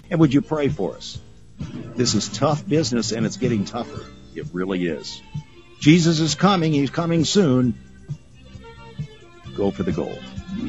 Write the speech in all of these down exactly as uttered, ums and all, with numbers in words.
And would you pray for us? This is tough business, and it's getting tougher. It really is. Jesus is coming. He's coming soon. Go for the gold.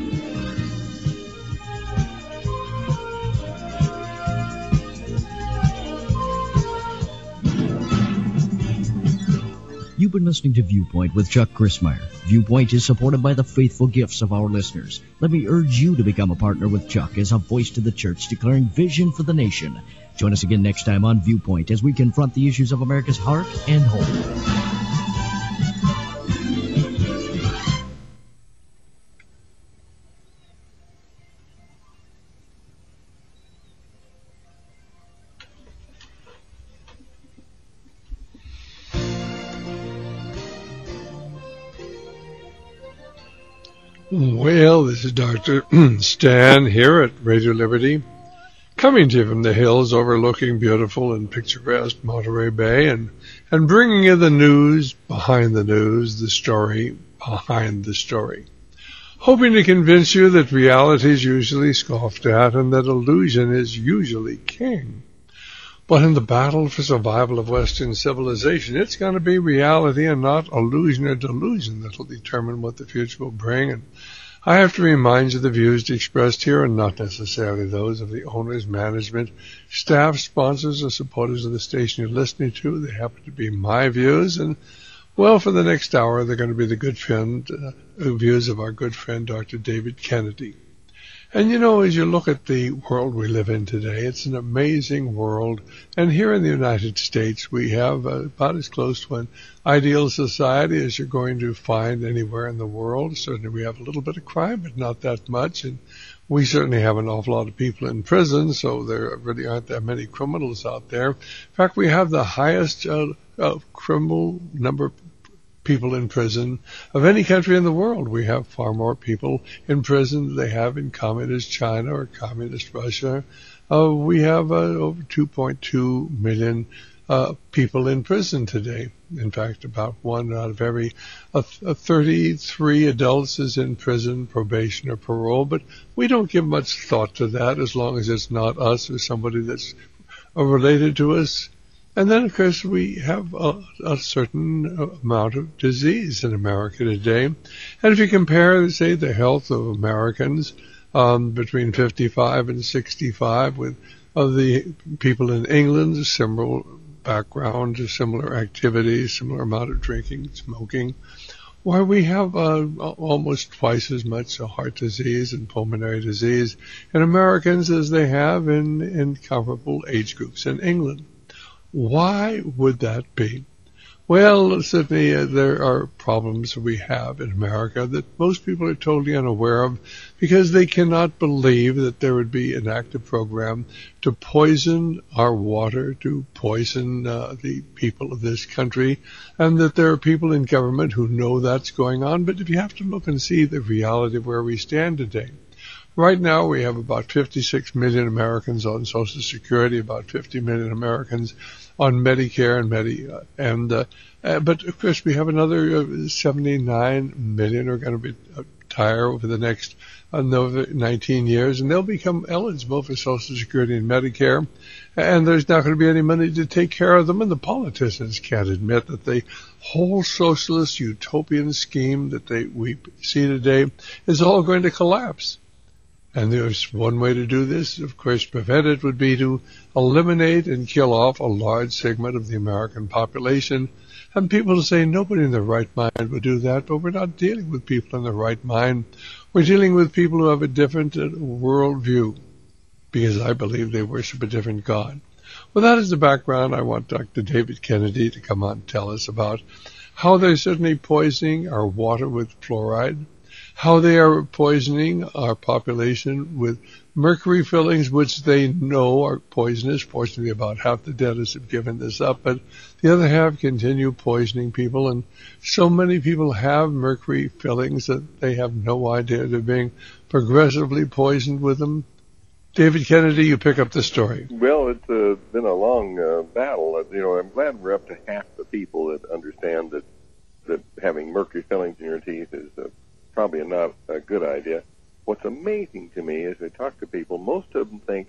You've been listening to Viewpoint with Chuck Crismier. Viewpoint is supported by the faithful gifts of our listeners. Let me urge you to become a partner with Chuck as a voice to the church declaring vision for the nation. Join us again next time on Viewpoint as we confront the issues of America's heart and home. Well, this is Doctor Stan here at Radio Liberty, coming to you from the hills overlooking beautiful and picturesque Monterey Bay, and, and bringing you the news behind the news, the story behind the story. Hoping to convince you that reality is usually scoffed at and that illusion is usually king. But in the battle for survival of Western civilization, it's going to be reality and not illusion or delusion that will determine what the future will bring. And I have to remind you the views expressed here are not necessarily those of the owners, management, staff, sponsors, or supporters of the station you're listening to. They happen to be my views. And, well, for the next hour, they're going to be the good friend, uh, views of our good friend, Doctor David Kennedy. And, you know, as you look at the world we live in today, it's an amazing world. And here in the United States, we have uh, about as close to an ideal society as you're going to find anywhere in the world. Certainly we have a little bit of crime, but not that much. And we certainly have an awful lot of people in prison, so there really aren't that many criminals out there. In fact, we have the highest uh, uh, criminal number of people in prison of any country in the world. We have far more people in prison than they have in communist China or communist Russia. Uh, we have uh, over two point two million uh, people in prison today. In fact, about one out of every uh, thirty-three adults is in prison, probation, or parole. But we don't give much thought to that as long as it's not us or somebody that's uh, related to us. And then, of course, we have a, a certain amount of disease in America today. And if you compare, say, the health of Americans um, between fifty-five and sixty-five with of the people in England, similar background, similar activities, similar amount of drinking, smoking, why we have uh, almost twice as much heart disease and pulmonary disease in Americans as they have in, in comparable age groups in England. Why would that be? Well, certainly uh, there are problems we have in America that most people are totally unaware of because they cannot believe that there would be an active program to poison our water, to poison uh, the people of this country, and that there are people in government who know that's going on. But if you have to look and see the reality of where we stand today, right now we have about fifty-six million Americans on Social Security, about fifty million Americans on Medicare and Medi, uh, and uh, uh, but of course we have another uh, seventy-nine million who are going to retire over the next another nineteen years, and they'll become eligible for Social Security and Medicare, and there's not going to be any money to take care of them, and the politicians can't admit that the whole socialist utopian scheme that they we see today is all going to collapse. And there's one way to do this, of course, prevent it would be to eliminate and kill off a large segment of the American population. And people say nobody in their right mind would do that, but we're not dealing with people in their right mind. We're dealing with people who have a different worldview, because I believe they worship a different God. Well, that is the background. I want Doctor David Kennedy to come on and tell us about how they're certainly poisoning our water with fluoride, how they are poisoning our population with mercury fillings, which they know are poisonous. Fortunately, about half the dentists have given this up, but the other half continue poisoning people, and so many people have mercury fillings that they have no idea they're being progressively poisoned with them. David Kennedy, you pick up the story. Well, it's uh, been a long uh, battle. You know, I'm glad we're up to half the people that understand that, that having mercury fillings in your teeth is uh, probably not a good idea. What's amazing to me is I talk to people, most of them think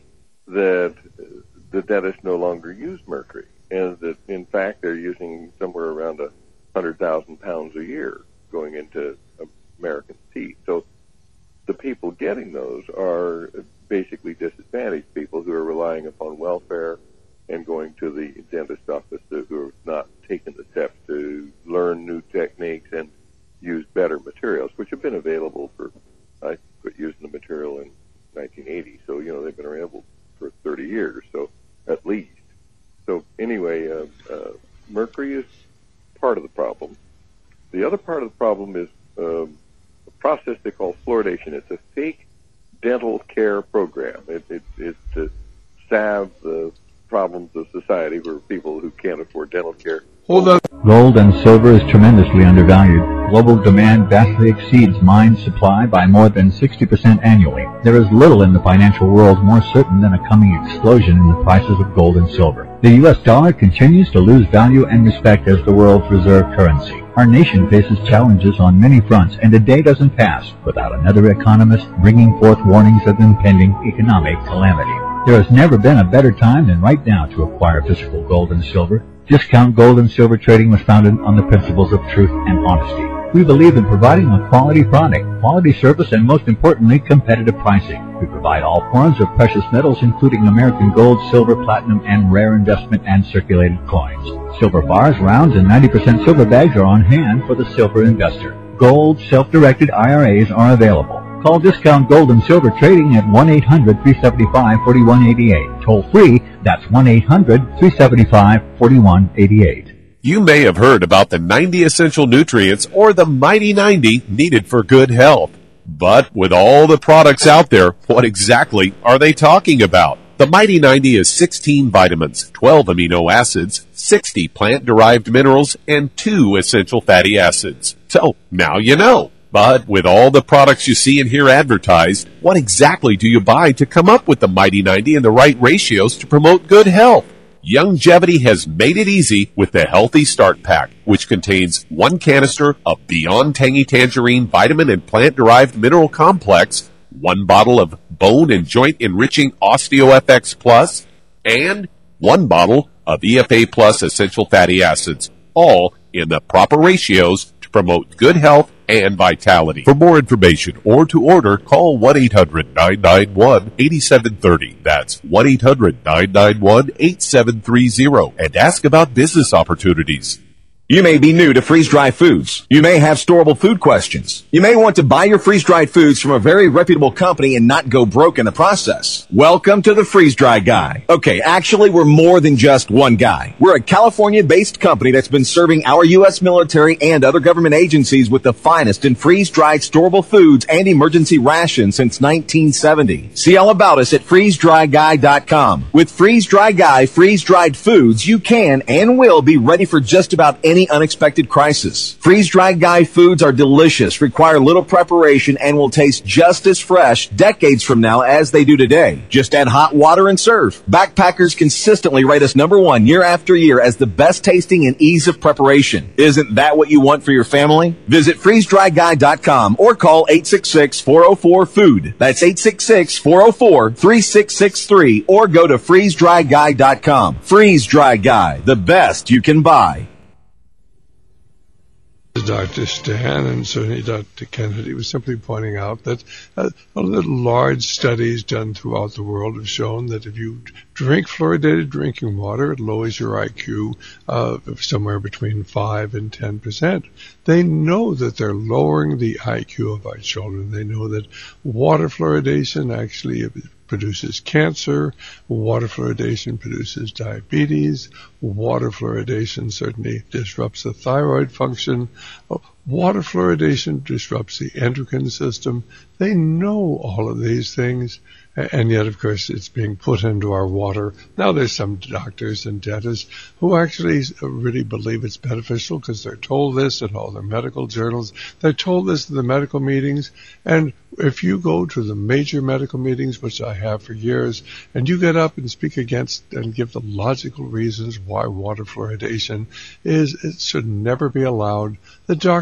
that the dentists no longer use mercury, and that in fact they're using somewhere around a hundred thousand pounds a year going into American teeth. So the people getting those are basically disadvantaged people who are relying upon welfare and going to the dentist office to, who have not taken the steps to learn new techniques and use better materials, which have been available for, I quit using the material in nineteen eighty, so, you know, they've been available for thirty years, so at least. So anyway, uh, uh, mercury is part of the problem. The other part of the problem is um, a process they call fluoridation. It's a fake dental care program. It, it, it's to salve the problems of society where people who can't afford dental care. Hold on. Gold and silver is tremendously undervalued. Global demand vastly exceeds mine supply by more than sixty percent annually. There is little in the financial world more certain than a coming explosion in the prices of gold and silver. The U S dollar continues to lose value and respect as the world's reserve currency. Our nation faces challenges on many fronts, and a day doesn't pass without another economist bringing forth warnings of impending economic calamity. There has never been a better time than right now to acquire physical gold and silver. Discount Gold and Silver Trading was founded on the principles of truth and honesty. We believe in providing a quality product, quality service, and most importantly, competitive pricing. We provide all forms of precious metals, including American gold, silver, platinum, and rare investment and circulated coins. Silver bars, rounds, and ninety percent silver bags are on hand for the silver investor. Gold, self-directed I R As are available. Call Discount Gold and Silver Trading at one eight hundred, three seven five, four one eight eight. Toll free, that's one eight hundred, three seven five, four one eight eight. You may have heard about the ninety essential nutrients or the Mighty ninety needed for good health. But with all the products out there, what exactly are they talking about? The Mighty ninety is sixteen vitamins, twelve amino acids, sixty plant-derived minerals, and two essential fatty acids. So, now you know. But with all the products you see and hear advertised, what exactly do you buy to come up with the Mighty ninety and the right ratios to promote good health? Youngevity has made it easy with the Healthy Start Pack, which contains one canister of Beyond Tangy Tangerine Vitamin and Plant-Derived Mineral Complex, one bottle of Bone and Joint Enriching OsteoFX Plus, and one bottle of E F A Plus Essential Fatty Acids, all in the proper ratios to promote good health and vitality. For more information or to order, call one eight hundred, nine nine one, eight seven three zero. That's one eight hundred, nine nine one, eight seven three zero. And ask about business opportunities. You may be new to freeze-dried foods. You may have storable food questions. You may want to buy your freeze-dried foods from a very reputable company and not go broke in the process. Welcome to the Freeze-Dry Guy. Okay, actually, we're more than just one guy. We're a California-based company that's been serving our U S military and other government agencies with the finest in freeze-dried storable foods and emergency rations since nineteen seventy. See all about us at freeze dry guy dot com. With Freeze-Dry Guy freeze-dried foods, you can and will be ready for just about any unexpected crisis. Freeze-Dried Guy foods are delicious, require little preparation, and will taste just as fresh decades from now as they do today. Just add hot water and serve. Backpackers consistently rate us number one year after year as the best tasting and ease of preparation. Isn't that what you want for your family? Visit freeze dry guy dot com or call eight six six, four oh four, food. That's eight six six, four oh four, three six six three or go to freeze dry guy dot com. Freeze-Dry Guy, the best you can buy. Doctor Stan and certainly Doctor Kennedy was simply pointing out that uh, the large studies done throughout the world have shown that if you drink fluoridated drinking water, it lowers your I Q uh, somewhere between five and ten percent. They know that they're lowering the I Q of our children. They know that water fluoridation actually produces cancer, water fluoridation produces diabetes, water fluoridation certainly disrupts the thyroid function, water fluoridation disrupts the endocrine system. They know all of these things, and yet, of course, it's being put into our water. Now there's some doctors and dentists who actually really believe it's beneficial because they're told this in all their medical journals. They're told this in the medical meetings, and if you go to the major medical meetings, which I have for years, and you get up and speak against and give the logical reasons why water fluoridation is, it should never be allowed, the doctor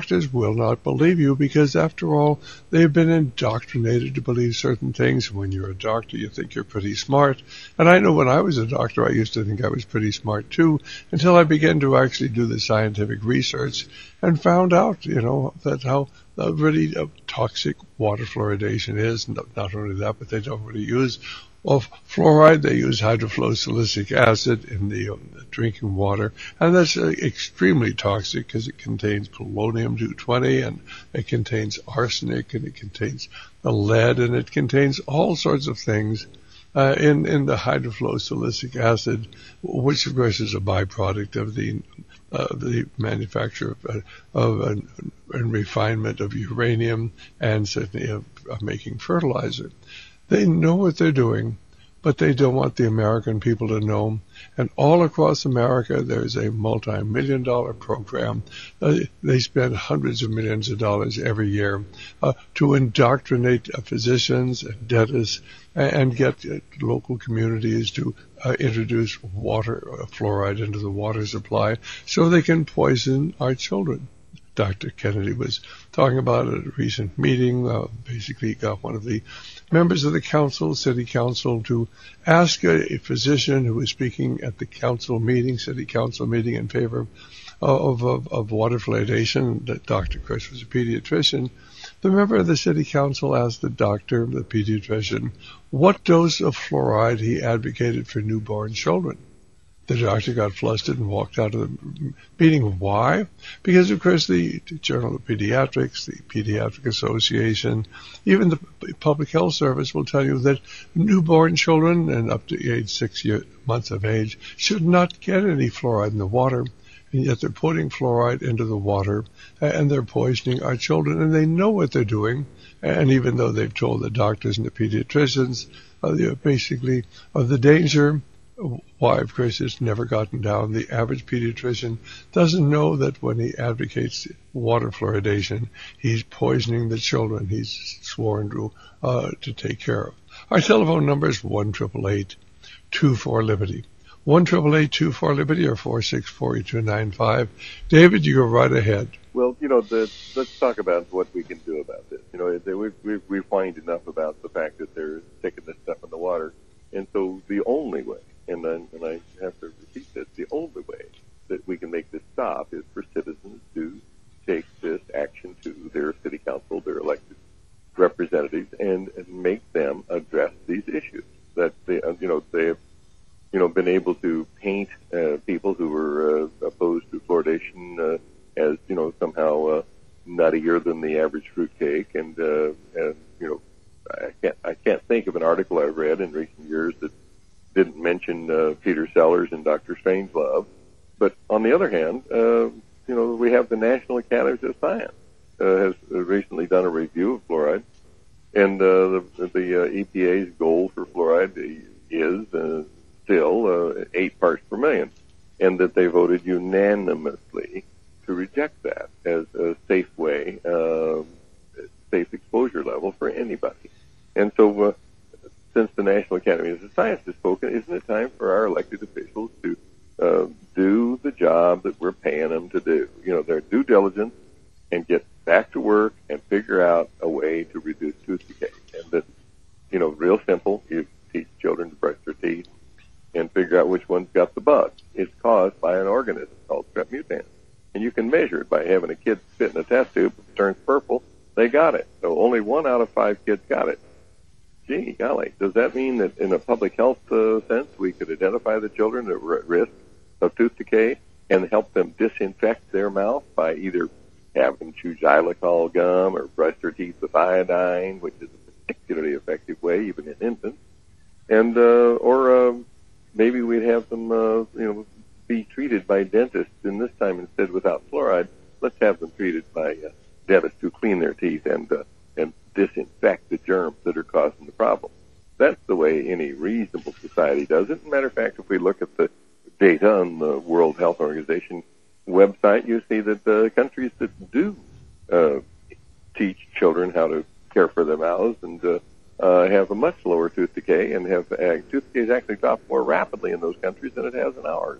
doctors will not believe you because, after all, they've been indoctrinated to believe certain things. When you're a doctor, you think you're pretty smart. And I know when I was a doctor, I used to think I was pretty smart too, until I began to actually do the scientific research and found out, you know, that how uh, really uh, toxic water fluoridation is. Not, not only that, but they don't really use of fluoride. They use hydrofluorosilicic acid in the, um, the drinking water, and that's uh, extremely toxic because it contains polonium two twenty, and it contains arsenic, and it contains the lead, and it contains all sorts of things uh, in in the hydrofluorosilicic acid, which of course is a byproduct of the uh, the manufacture of, uh, of uh, and refinement of uranium, and certainly of, of making fertilizer. They know what they're doing, but they don't want the American people to know. And all across America, there's a multi-million dollar program. Uh, they spend hundreds of millions of dollars every year uh, to indoctrinate uh, physicians and dentists and, and get uh, local communities to uh, introduce water uh, fluoride into the water supply so they can poison our children. Doctor Kennedy was talking about at a recent meeting, uh, basically got one of the members of the council, city council, to ask a, a physician who was speaking at the council meeting, city council meeting in favor of, of, of water fluoridation. The doctor, of course, was a pediatrician. The member of the city council asked the doctor, the pediatrician, what dose of fluoride he advocated for newborn children. The doctor got flustered and walked out of the meeting. Why? Because, of course, the Journal of Pediatrics, the Pediatric Association, even the Public Health Service will tell you that newborn children and up to age six year, months of age should not get any fluoride in the water. And yet they're putting fluoride into the water, and they're poisoning our children, and they know what they're doing. And even though they've told the doctors and the pediatricians uh, basically of the danger, why, of course, it's never gotten down. The average pediatrician doesn't know that when he advocates water fluoridation, he's poisoning the children he's sworn to uh, to take care of. Our telephone number is one eight eight eight, two four, Liberty. one eight eight eight, two four, Liberty or four six four, two nine five. David, you go right ahead. Well, you know, the, let's talk about what we can do about this. You know, we we we find enough about the fact that they're taking this stuff in the water, and so the only way, and then, and I have to repeat this, the only way that we can make this stop is for citizens to take this action to their city council, their elected representatives, and, and make them address these issues. That they, uh, you know, they have, you know, been able to paint uh, people who were uh, opposed to fluoridation uh, as, you know, somehow uh, nuttier than the average fruitcake, and, uh, and you know, I can't I can't think of an article I've read in recent years that didn't mention uh, Peter Sellers and Doctor Strangelove. But on the other hand, uh, you know, we have the National Academy of Science uh, has recently done a review of fluoride, and uh, the, the uh, E P A's goal for fluoride is uh, still uh, eight parts per million, and that they voted unanimously to reject that as a safe way, uh, safe exposure level for anybody. And so, uh, since the National Academy of Science has spoken, isn't it time for our elected officials to uh, do the job that we're paying them to do? You know, their due diligence, and get back to work and figure out a way to reduce tooth decay. And that, you know, real simple. You teach children to brush their teeth and figure out which one's got the bug. It's caused by an organism called Strep mutans. And you can measure it by having a kid spit in a test tube. If it turns purple, they got it. So only one out of five kids got it. Gee, golly, does that mean that in a public health uh, sense we could identify the children that were at risk of tooth decay and help them disinfect their mouth by either having them chew xylitol gum or brush their teeth with iodine, which is a particularly effective way even in infants, and uh, or uh, maybe we'd have them uh, you know be treated by dentists, and this time instead without fluoride, let's have them treated by uh, dentists who clean their teeth and uh, and disinfect the germs that are causing the problem. That's the way any reasonable society does it. As a matter of fact, if we look at the data on the World Health Organization website, you see that the countries that do uh, teach children how to care for their mouths and uh, uh, have a much lower tooth decay, and have uh, tooth decay has actually dropped more rapidly in those countries than it has in ours.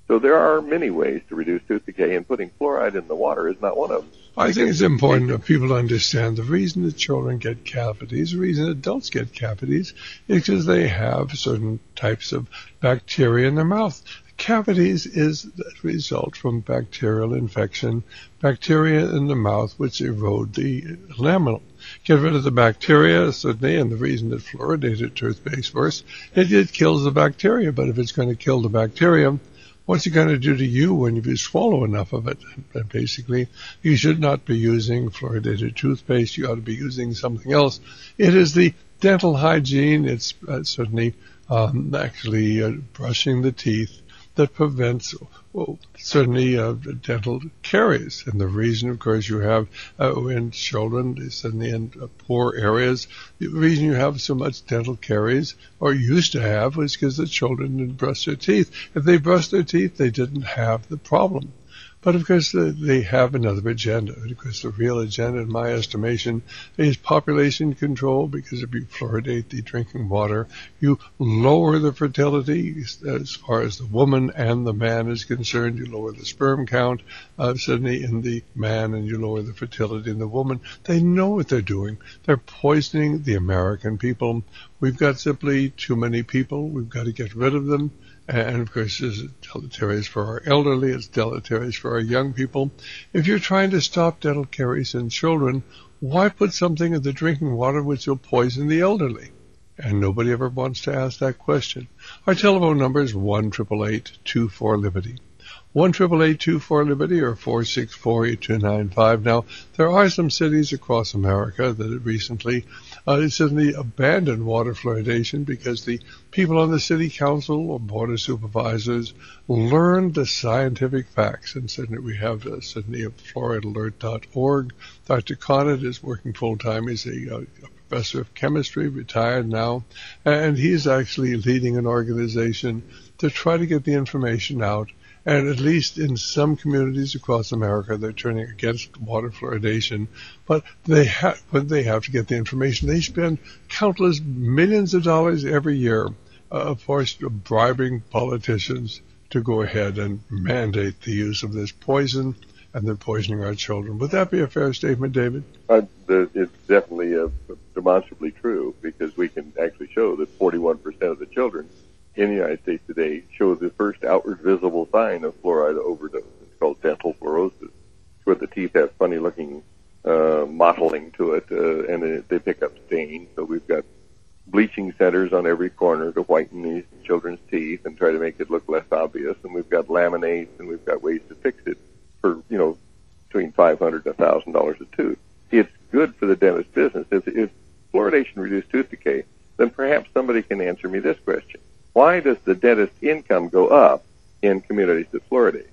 So there are many ways to reduce tooth decay, and putting fluoride in the water is not one of them. I think it's important that people understand the reason that children get cavities, the reason adults get cavities, is because they have certain types of bacteria in their mouth. Cavities is the result from bacterial infection, bacteria in the mouth which erode the enamel. Get rid of the bacteria, certainly, and the reason that fluoridated toothpaste works, it, it kills the bacteria, but if it's going to kill the bacteria, what's it going to do to you when you swallow enough of it? And basically, you should not be using fluoridated toothpaste. You ought to be using something else. It is the dental hygiene. It's uh, certainly um, actually uh, brushing the teeth that prevents well, certainly uh, dental caries. And the reason, of course, you have uh, in children, certainly in uh, poor areas, the reason you have so much dental caries, or used to have, was because the children didn't brush their teeth. If they brushed their teeth, they didn't have the problem. But, of course, they have another agenda. Because the real agenda, in my estimation, is population control, because if you fluoridate the drinking water, you lower the fertility as far as the woman and the man is concerned. You lower the sperm count, uh, suddenly in the man, and you lower the fertility in the woman. They know what they're doing. They're poisoning the American people. We've got simply too many people. We've got to get rid of them. And, of course, it's deleterious for our elderly. It's deleterious for our young people. If you're trying to stop dental caries in children, why put something in the drinking water which will poison the elderly? And nobody ever wants to ask that question. Our telephone number is one eight eight eight, two four, Liberty. one eight eight eight, two four, Liberty, or four six four, eight two nine five. Now, there are some cities across America that have recently uh, suddenly abandoned water fluoridation because the people on the city council or board of supervisors learned the scientific facts. And certainly we have uh, certainly at fluoride alert dot org. Doctor Conant is working full-time. He's a, uh, a professor of chemistry, retired now, and he's actually leading an organization to try to get the information out. And at least in some communities across America, they're turning against water fluoridation. But they ha- when they have to get the information, they spend countless millions of dollars every year, uh, of course, bribing politicians to go ahead and mandate the use of this poison, and they're poisoning our children. Would that be a fair statement, David? Uh, the, it's definitely uh, demonstrably true, because we can actually show that forty-one percent of the children in the United States today show the first outward visible sign of fluoride overdose. It's called dental fluorosis. It's where the teeth have funny-looking uh, mottling to it, uh, and it, they pick up stains. So we've got bleaching centers on every corner to whiten these children's teeth and try to make it look less obvious. And we've got laminates, and we've got ways to fix it for, you know, between five hundred dollars and one thousand dollars a tooth. It's good for the dentist business. If, if fluoridation reduced tooth decay, then perhaps somebody can answer me this question. Why does the dentist's income go up in communities that fluoridate?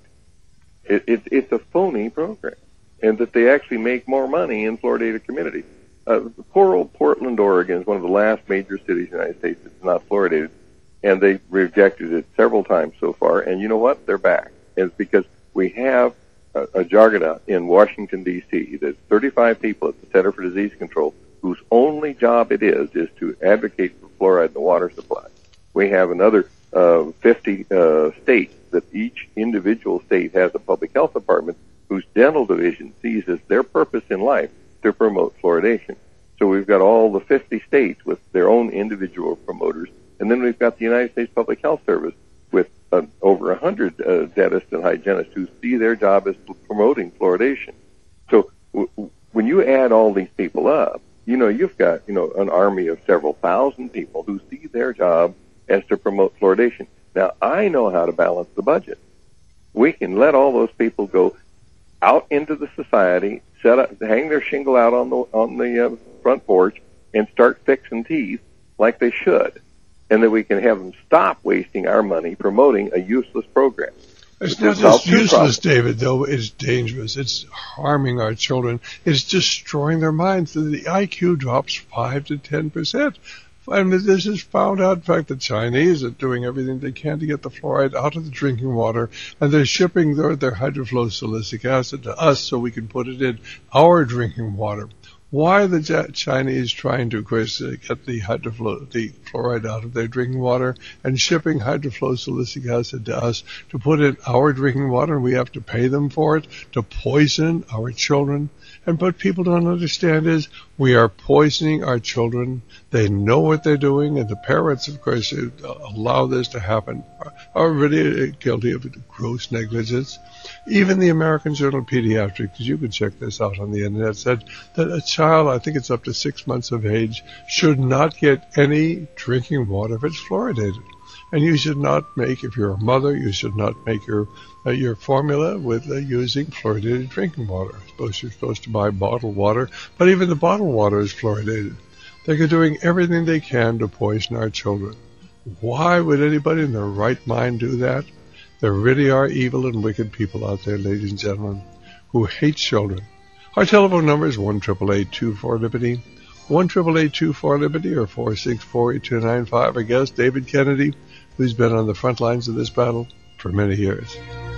It, it, it's a phony program, and that they actually make more money in fluoridated communities. Uh, poor old Portland, Oregon is one of the last major cities in the United States that's not fluoridated, and they rejected it several times so far, and you know what? They're back. And it's because we have a, a juggernaut in Washington, D C There's thirty-five people at the Center for Disease Control whose only job it is is to advocate for fluoride in the water supply. We have another uh, fifty uh, states that each individual state has a public health department whose dental division sees as their purpose in life to promote fluoridation. So we've got all the fifty states with their own individual promoters, and then we've got the United States Public Health Service with uh, over one hundred uh, dentists and hygienists who see their job as promoting fluoridation. So w- when you add all these people up, you know, you've got, you know, an army of several thousand people who see their job as to promote fluoridation. Now, I know how to balance the budget. We can let all those people go out into the society, set up, hang their shingle out on the on the uh, front porch, and start fixing teeth like they should, and then we can have them stop wasting our money promoting a useless program. It's not just useless, David, though. It's dangerous. It's harming our children. It's destroying their minds. The I Q drops five to ten percent. And this is found out. In fact, the Chinese are doing everything they can to get the fluoride out of the drinking water, and they're shipping their, their hydrofluosilicic acid to us so we can put it in our drinking water. Why are the Chinese trying to, of course, uh, get the hydrofluo- the fluoride out of their drinking water and shipping hydrofluorosilicic acid to us to put in our drinking water, and we have to pay them for it, to poison our children? And what people don't understand is we are poisoning our children. They know what they're doing, and the parents, of course, who allow this to happen are, are really guilty of gross negligence. Even the American Journal of Pediatrics, you can check this out on the internet, said that a child, I think it's up to six months of age, should not get any drinking water if it's fluoridated. And you should not make, if you're a mother, you should not make your uh, your formula with uh, using fluoridated drinking water. I suppose you're supposed to buy bottled water, but even the bottled water is fluoridated. They're doing everything they can to poison our children. Why would anybody in their right mind do that? There really are evil and wicked people out there, ladies and gentlemen, who hate children. Our telephone number is one eight eight eight, two four, LIBERTY, one eight eight eight, two four, LIBERTY, or four six four, eight two nine five. Our guest, David Kennedy, who's been on the front lines of this battle for many years.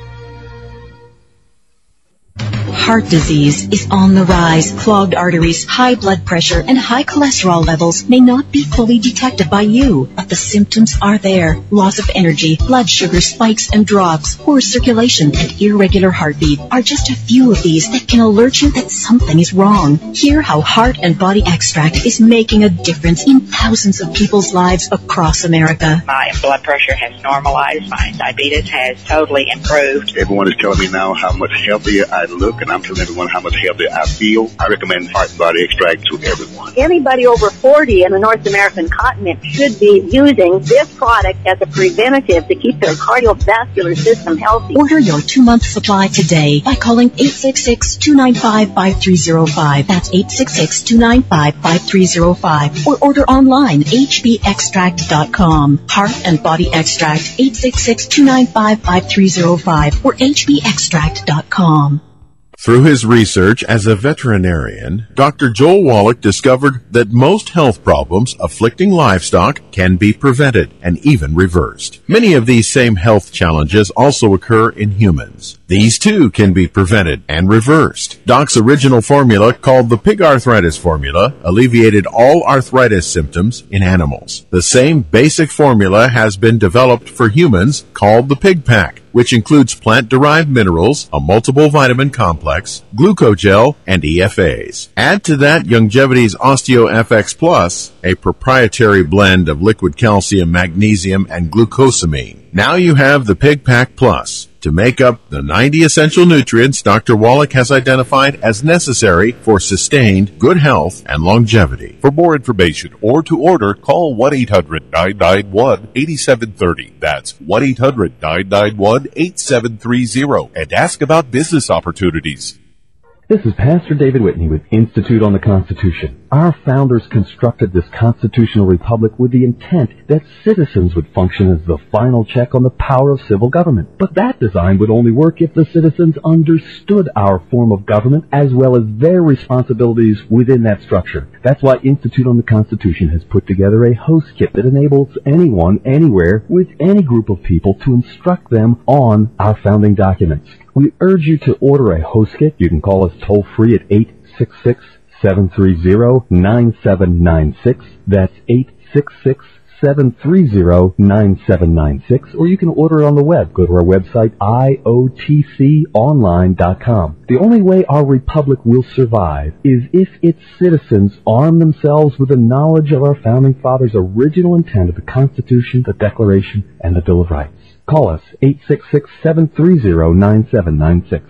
Heart disease is on the rise. Clogged arteries, high blood pressure, and high cholesterol levels may not be fully detected by you, but the symptoms are there. Loss of energy, blood sugar spikes and drops, poor circulation, and irregular heartbeat are just a few of these that can alert you that something is wrong. Hear how Heart and Body Extract is making a difference in thousands of people's lives across America. My blood pressure has normalized. My diabetes has totally improved. Everyone is telling me now how much healthier I look, and I'm telling everyone how much healthier I feel. I recommend Heart and Body Extract to everyone. Anybody over forty in the North American continent should be using this product as a preventative to keep their cardiovascular system healthy. Order your two-month supply today by calling eight six six, two nine five, five three zero five. That's eight six six, two nine five, five three zero five. Or order online, h b extract dot com. Heart and Body Extract, eight six six, two nine five, five three zero five or h b extract dot com. Through his research as a veterinarian, Doctor Joel Wallach discovered that most health problems afflicting livestock can be prevented and even reversed. Many of these same health challenges also occur in humans. These too can be prevented and reversed. Doc's original formula, called the Pig Arthritis Formula, alleviated all arthritis symptoms in animals. The same basic formula has been developed for humans, called the Pig Pack, which includes plant-derived minerals, a multiple vitamin complex, glucogel, and E F As. Add to that Youngevity's OsteoFX Plus, a proprietary blend of liquid calcium, magnesium, and glucosamine. Now you have the Pig Pack Plus to make up the ninety essential nutrients Doctor Wallach has identified as necessary for sustained good health and longevity. For more information or to order, call one eight hundred, nine nine one, eight seven three zero. That's one eight hundred, nine nine one, eight seven three zero and ask about business opportunities. This is Pastor David Whitney with Institute on the Constitution. Our founders constructed this constitutional republic with the intent that citizens would function as the final check on the power of civil government. But that design would only work if the citizens understood our form of government as well as their responsibilities within that structure. That's why Institute on the Constitution has put together a host kit that enables anyone, anywhere, with any group of people to instruct them on our founding documents. We urge you to order a host kit. You can call us toll-free at eight six six, seven three zero, nine seven nine six. That's eight six six, seven three zero, nine seven nine six. Or you can order it on the web. Go to our website, I O T C online dot com. The only way our republic will survive is if its citizens arm themselves with the knowledge of our founding fathers' original intent of the Constitution, the Declaration, and the Bill of Rights. Call us, eight six six, seven three zero, nine seven nine six.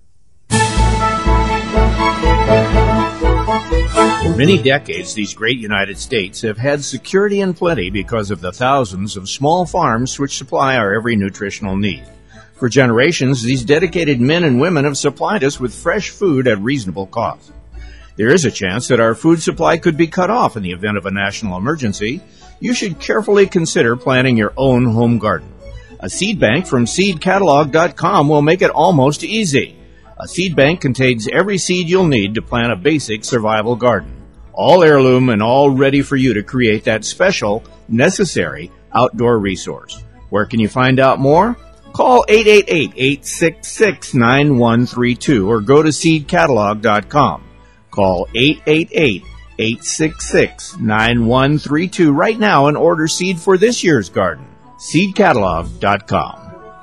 For many decades, these great United States have had security and plenty because of the thousands of small farms which supply our every nutritional need. For generations, these dedicated men and women have supplied us with fresh food at reasonable cost. There is a chance that our food supply could be cut off in the event of a national emergency. You should carefully consider planting your own home garden. A seed bank from seed catalog dot com will make it almost easy. A seed bank contains every seed you'll need to plant a basic survival garden. All heirloom and all ready for you to create that special, necessary outdoor resource. Where can you find out more? Call eight eight eight, eight six six, nine one three two or go to seed catalog dot com. Call eight eight eight, eight six six, nine one three two right now and order seed for this year's garden. seed catalog dot com.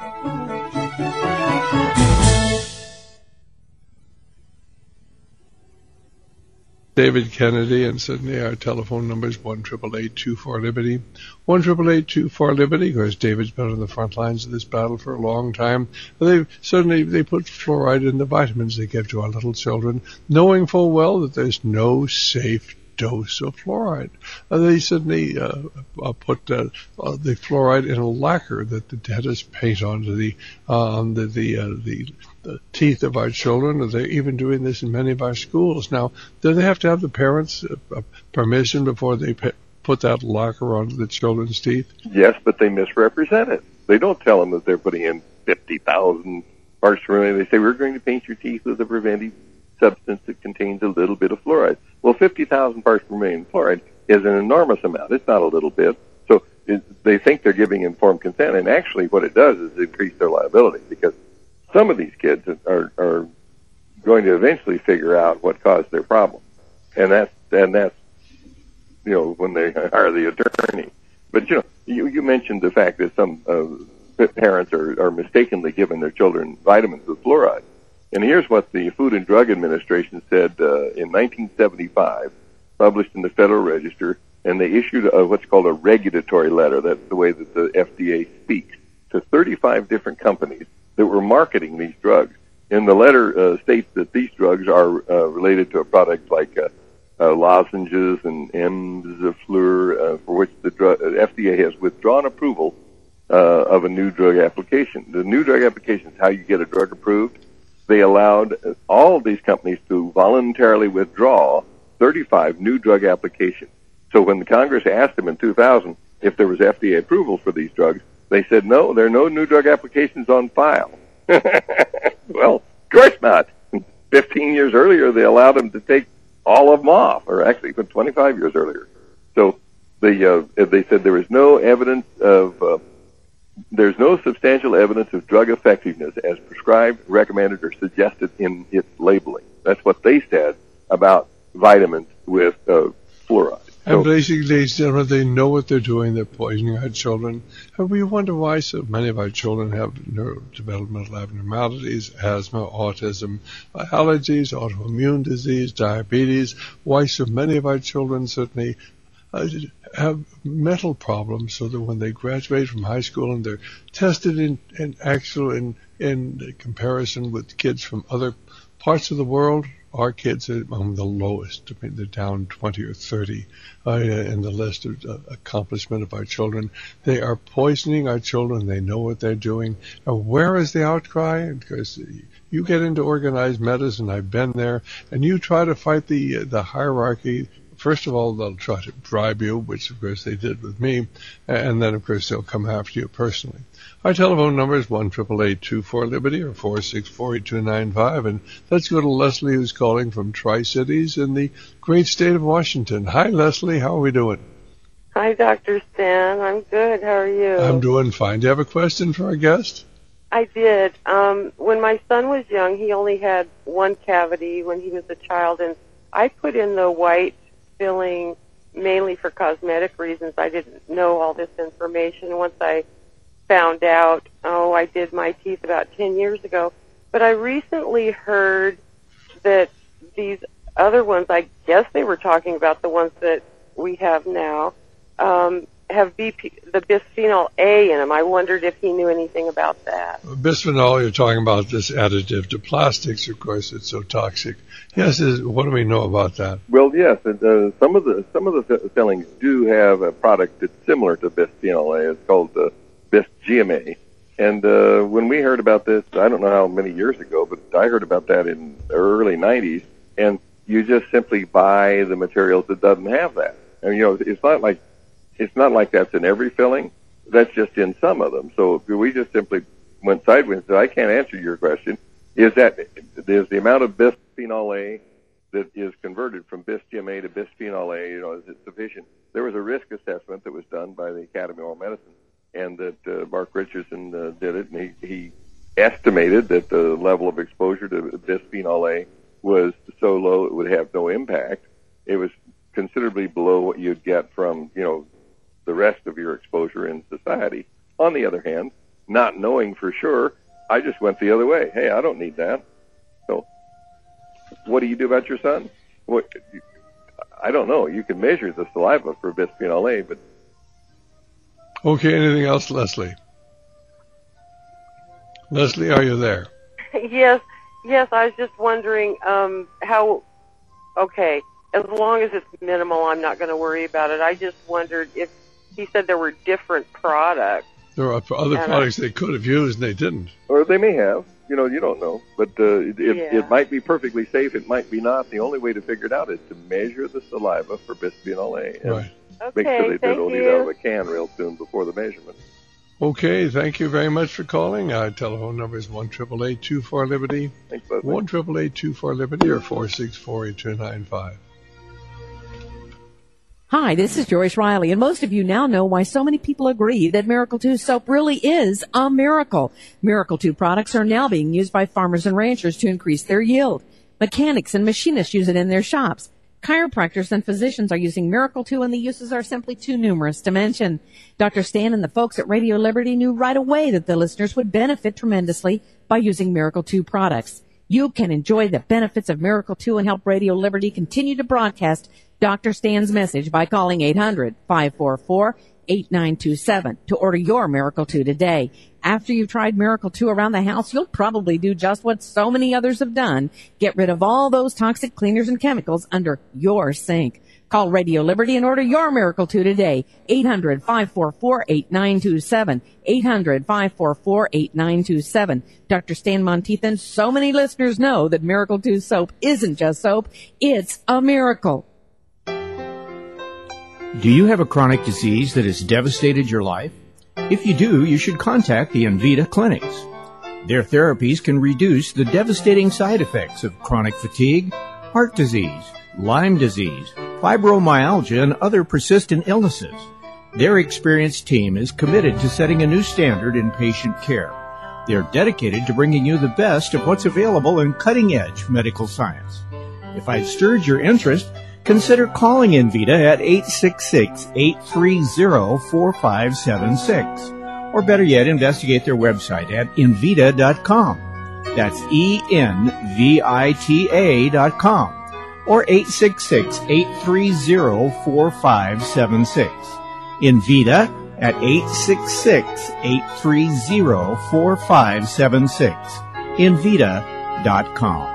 David Kennedy in Sydney. Our telephone number is one eight eight eight, two four, Liberty. one eight eight eight, two four, Liberty. Of course, David's been on the front lines of this battle for a long time. They certainly they put fluoride in the vitamins they give to our little children, knowing full well that there's no safe dose of fluoride. Uh, they suddenly uh, uh, put uh, uh, the fluoride in a lacquer that the dentists paint onto the uh, on the the, uh, the the teeth of our children. They're even doing this in many of our schools. Now, do they have to have the parents' uh, permission before they pa- put that lacquer onto the children's teeth? Yes, but they misrepresent it. They don't tell them that they're putting in fifty thousand parts per million. They say, we're going to paint your teeth with a preventive substance that contains a little bit of fluoride. Well, fifty thousand parts per million fluoride is an enormous amount. It's not a little bit. So it, they think they're giving informed consent, and actually what it does is increase their liability, because some of these kids are, are going to eventually figure out what caused their problem. And that's, and that's, you know, when they hire the attorney. But, you know, you, you mentioned the fact that some uh, parents are, are mistakenly giving their children vitamins with fluoride. And here's what the Food and Drug Administration said uh, in nineteen seventy-five, published in the Federal Register, and they issued a, what's called a regulatory letter. That's the way that the F D A speaks, to thirty-five different companies that were marketing these drugs. And the letter uh, states that these drugs are uh, related to a product like uh, uh, lozenges and Emzafleur, uh, for which the drug, uh, F D A has withdrawn approval uh, of a new drug application. The new drug application is how you get a drug approved. They allowed all of these companies to voluntarily withdraw thirty-five new drug applications. So when the Congress asked them in two thousand if there was F D A approval for these drugs, they said, no, there are no new drug applications on file. Well, of course not. fifteen years earlier, they allowed them to take all of them off, or actually even twenty-five years earlier. So they, uh, they said there is no evidence of, uh, there's no substantial evidence of drug effectiveness as prescribed, recommended, or suggested in its labeling. That's what they said about vitamins with uh, fluoride. And basically, ladies and gentlemen, they know what they're doing. They're poisoning our children. And we wonder why so many of our children have neurodevelopmental abnormalities, asthma, autism, allergies, autoimmune disease, diabetes. Why so many of our children certainly uh, have mental problems, so that when they graduate from high school and they're tested in, in actual in, in comparison with kids from other parts of the world, our kids are among the lowest. I mean, they're down twenty or thirty uh, in the list of uh, accomplishment of our children. They are poisoning our children. They know what they're doing. Now, where is the outcry? Because you get into organized medicine, I've been there, and you try to fight the uh, the hierarchy. First of all, they'll try to bribe you, which of course they did with me, and then of course they'll come after you personally. Our telephone number is one eight eight eight, two four, Liberty or four six four, eight two nine five, and let's go to Leslie, who's calling from Tri-Cities in the great state of Washington. Hi, Leslie. How are we doing? Hi, Doctor Stan. I'm good. How are you? I'm doing fine. Do you have a question for our guest? I did. Um, when my son was young, he only had one cavity when he was a child, and I put in the white filling mainly for cosmetic reasons. I didn't know all this information. Once I found out, oh, I did my teeth about ten years ago. But I recently heard that these other ones, I guess they were talking about the ones that we have now, um, have B P, the bisphenol A in them. I wondered if he knew anything about that. Bisphenol, you're talking about this additive to plastics, of course, it's so toxic. Yes, is, what do we know about that? Well, yes, and, uh, some of the some of the fillings do have a product that's similar to bisphenol A. It's called uh, Bis G M A. And uh, when we heard about this, I don't know how many years ago, but I heard about that in the early nineties. And you just simply buy the materials that doesn't have that. And you know, it's not like it's not like that's in every filling. That's just in some of them. So we just simply went sideways. So I can't answer your question. Is that is the amount of bisphenol A that is converted from bis G M A to bisphenol A, you know, is it sufficient? There was a risk assessment that was done by the Academy of Oral Medicine, and that uh, Mark Richardson uh, did it, and he, he estimated that the level of exposure to bisphenol A was so low it would have no impact. It was considerably below what you'd get from, you know, the rest of your exposure in society. On the other hand, not knowing for sure, I just went the other way. Hey, I don't need that. So what do you do about your son? What, I don't know. You can measure the saliva for bisphenol A, but... Okay, anything else, Leslie? Leslie, are you there? Yes, yes, I was just wondering um, how, okay, as long as it's minimal, I'm not going to worry about it. I just wondered if he said there were different products. There are other and products I, they could have used and they didn't. Or they may have. You know, you don't know. But uh, it, yeah. it might be perfectly safe. It might be not. The only way to figure it out is to measure the saliva for bisphenol A. And right. Make okay, sure they thank don't you. eat out of a can real soon before the measurement. Okay, thank you very much for calling. Our telephone number is one eight eight eight, two four, Liberty, Thanks, Leslie. one eight eight eight, two four, Liberty, or four six four, eight two nine five. Hi, this is Joyce Riley, and most of you now know why so many people agree that Miracle two soap really is a miracle. Miracle two products are now being used by farmers and ranchers to increase their yield. Mechanics and machinists use it in their shops. Chiropractors and physicians are using Miracle two, and the uses are simply too numerous to mention. Doctor Stan and the folks at Radio Liberty knew right away that the listeners would benefit tremendously by using Miracle two products. You can enjoy the benefits of Miracle two and help Radio Liberty continue to broadcast Doctor Stan's message by calling eight hundred, five four four, eight nine two seven to order your Miracle two today. After you've tried Miracle two around the house, you'll probably do just what so many others have done. Get rid of all those toxic cleaners and chemicals under your sink. Call Radio Liberty and order your Miracle two today. eight hundred, five four four, eight nine two seven. eight hundred, five four four, eight nine two seven. Doctor Stan Monteith and so many listeners know that Miracle two soap isn't just soap. It's a miracle. Do you have a chronic disease that has devastated your life? If you do, you should contact the Envita clinics. Their therapies can reduce the devastating side effects of chronic fatigue, heart disease, Lyme disease, fibromyalgia, and other persistent illnesses. Their experienced team is committed to setting a new standard in patient care. They are dedicated to bringing you the best of what's available in cutting-edge medical science. If I've stirred your interest, consider calling Envita at eight six six, eight three zero, four five seven six. Or better yet, investigate their website at envita dot com. That's E N V I T A dot com. Or eight six six, eight three zero, four five seven six. Envita at eight six six, eight three zero, four five seven six. envita dot com.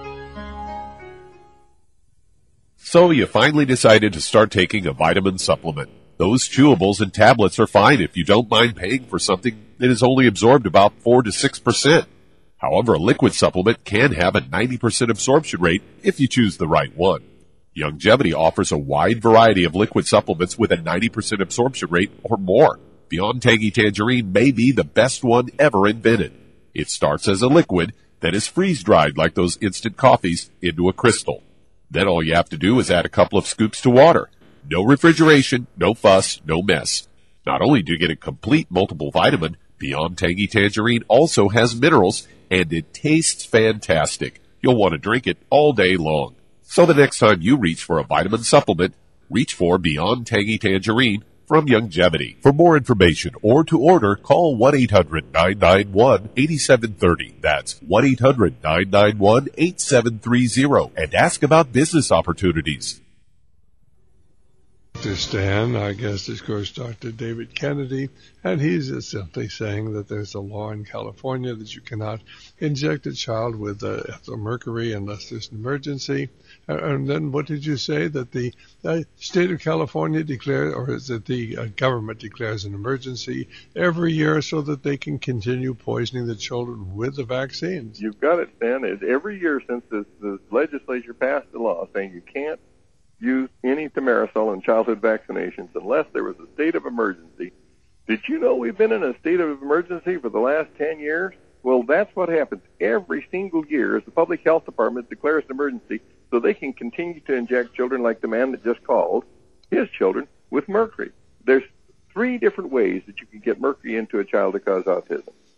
So you finally decided to start taking a vitamin supplement. Those chewables and tablets are fine if you don't mind paying for something that is only absorbed about four to six percent. However, a liquid supplement can have a ninety percent absorption rate if you choose the right one. Youngevity offers a wide variety of liquid supplements with a ninety percent absorption rate or more. Beyond Tangy Tangerine may be the best one ever invented. It starts as a liquid, then is freeze-dried like those instant coffees into a crystal. Then all you have to do is add a couple of scoops to water. No refrigeration, no fuss, no mess. Not only do you get a complete multiple vitamin, Beyond Tangy Tangerine also has minerals, and it tastes fantastic. You'll want to drink it all day long. So the next time you reach for a vitamin supplement, reach for Beyond Tangy Tangerine from Youngevity. For more information or to order, call one eight hundred, nine nine one, eight seven three zero. That's one eight hundred, nine nine one, eight seven three zero. And ask about business opportunities. Doctor Stan, our guest is, of course, Doctor David Kennedy, and he's just simply saying that there's a law in California that you cannot inject a child with uh, ethyl mercury unless there's an emergency. Uh, and then what did you say, that the uh, state of California declares, or is it the uh, government declares an emergency every year so that they can continue poisoning the children with the vaccines? You've got it, Stan. It's every year since the, the legislature passed the law saying you can't use any thimerosal in childhood vaccinations unless there was a state of emergency. Did you know we've been in a state of emergency for the last ten years? Well, that's what happens every single year as the Public Health Department declares an emergency so they can continue to inject children like the man that just called, his children, with mercury. There's three different ways that you can get mercury into a child to cause autism.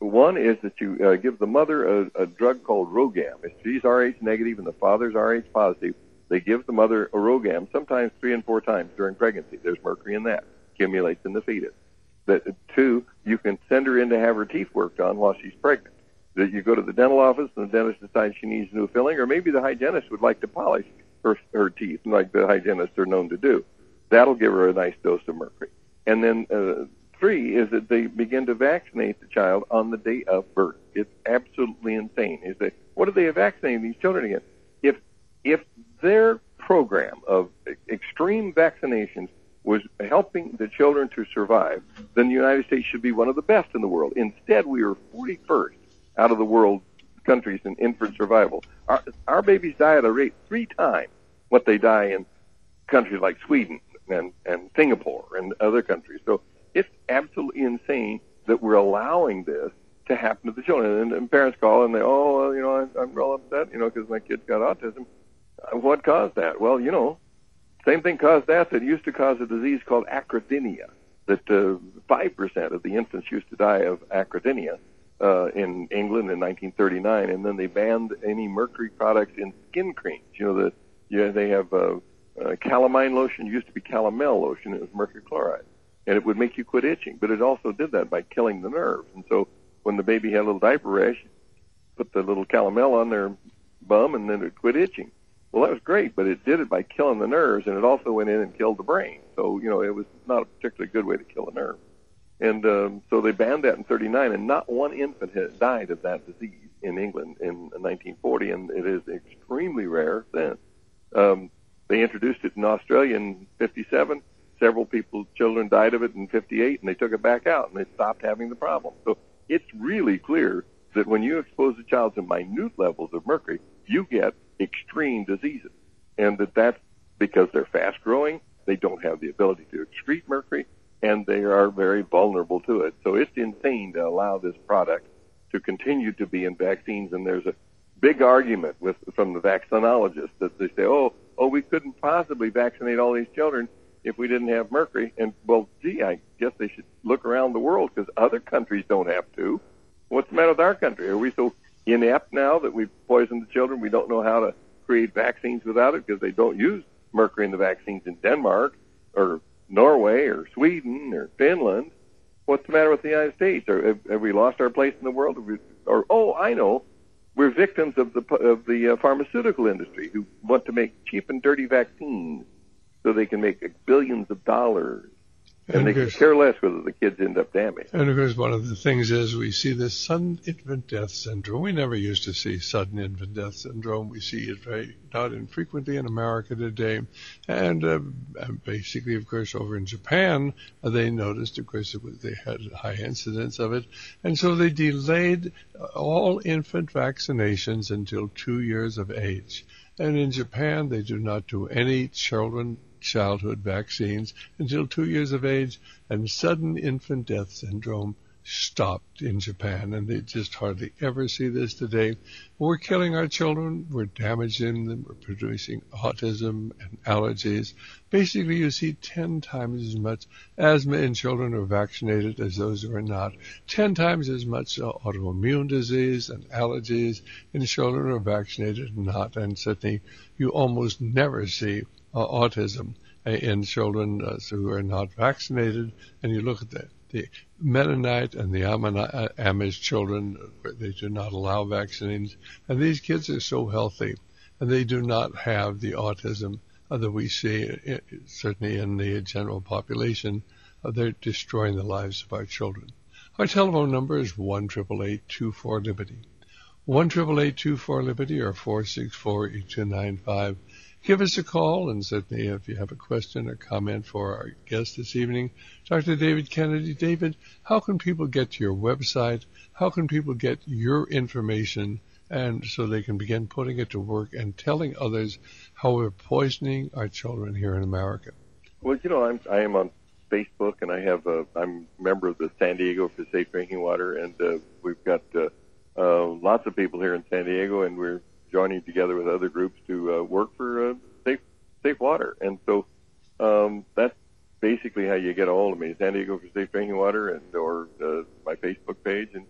one is that you uh, give the mother a, a drug called Rogam. If she's R H negative and the father's R H positive, they give the mother a Rogam sometimes three and four times during pregnancy. There's mercury in that. Accumulates in the fetus. That, two, you can send her in to have her teeth worked on while she's pregnant. That you go to the dental office and the dentist decides she needs new filling, or maybe the hygienist would like to polish her, her teeth, like the hygienists are known to do. That'll give her a nice dose of mercury. And then uh, three is that they begin to vaccinate the child on the day of birth. It's absolutely insane. Is that what are they vaccinating these children against? If if their program of extreme vaccinations was helping the children to survive, then the United States should be one of the best in the world. Instead, we are forty-first out of the world countries in infant survival. Our, our babies die at a rate three times what they die in countries like Sweden and, and Singapore and other countries. So it's absolutely insane that we're allowing this to happen to the children. And, and parents call and they, oh, well, you know, I, I'm real upset, you know, because my kid's got autism. Uh, what caused that? Well, you know, same thing caused that that used to cause a disease called acrodynia, that uh, five percent of the infants used to die of acrodynia uh, in England in nineteen thirty-nine, and then they banned any mercury products in skin creams. You know, the, yeah, they have uh, uh, calamine lotion, used to be calomel lotion, it was mercury chloride, and it would make you quit itching, but it also did that by killing the nerves. And so when the baby had a little diaper rash, put the little calomel on their bum, and then it would quit itching. Well, that was great, but it did it by killing the nerves, and it also went in and killed the brain. So, you know, it was not a particularly good way to kill a nerve. And um, so they banned that in thirty-nine, and not one infant had died of that disease in England in nineteen forty, and it is extremely rare then. Um, they introduced it in Australia in fifty-seven. Several people, children died of it in fifty-eight, and they took it back out, and they stopped having the problem. So it's really clear that when you expose a child to minute levels of mercury, you get extreme diseases, and that that's because they're fast-growing, they don't have the ability to excrete mercury, and they are very vulnerable to it. So it's insane to allow this product to continue to be in vaccines, and there's a big argument with from the vaccinologists that they say, oh, oh, we couldn't possibly vaccinate all these children if we didn't have mercury. And, well, gee, I guess they should look around the world because other countries don't have to. What's the matter with our country? Are we so inept now that we've poisoned the children? We don't know how to create vaccines without it because they don't use mercury in the vaccines in Denmark or Norway or Sweden or Finland. What's the matter with the United States? Or have, have we lost our place in the world? Have we, or, oh, I know. We're victims of the of the uh, pharmaceutical industry who want to make cheap and dirty vaccines so they can make billions of dollars. And, and they course, care less whether the kids end up damaged. And of course, one of the things is we see this sudden infant death syndrome. We never used to see sudden infant death syndrome. We see it very not infrequently in America today. And uh, basically, of course, over in Japan, uh, they noticed, of course, it was, they had high incidence of it. And so they delayed all infant vaccinations until two years of age. And in Japan, they do not do any children childhood vaccines until two years of age, and sudden infant death syndrome stopped in Japan, and they just hardly ever see this today. We're killing our children, we're damaging them, we're producing autism and allergies. Basically, you see ten times as much asthma in children who are vaccinated as those who are not. Ten times as much uh, autoimmune disease and allergies in children who are vaccinated and not, and certainly you almost never see Uh, autism uh, in children uh, who are not vaccinated. And you look at the, the Mennonite and the Amani- Amish children, where they do not allow vaccines, and these kids are so healthy, and they do not have the autism uh, that we see, uh, certainly in the general population. Uh, they're destroying the lives of our children. Our telephone number is one eight eight eight, two four, LIBERTY. one eight eight eight, two four, LIBERTY or four six four, eight two nine five. Give us a call, and certainly if you have a question or comment for our guest this evening, Doctor David Kennedy. David, how can people get to your website? How can people get your information, and so they can begin putting it to work and telling others how we're poisoning our children here in America? Well, you know, I'm, I am on Facebook, and I have a, I'm a member of the San Diego for Safe Drinking Water, and uh, we've got uh, uh, lots of people here in San Diego, and we're joining together with other groups to uh, work for uh, safe safe water. And so um, that's basically how you get a hold of me, San Diego for Safe Drinking Water, and or uh, my Facebook page. And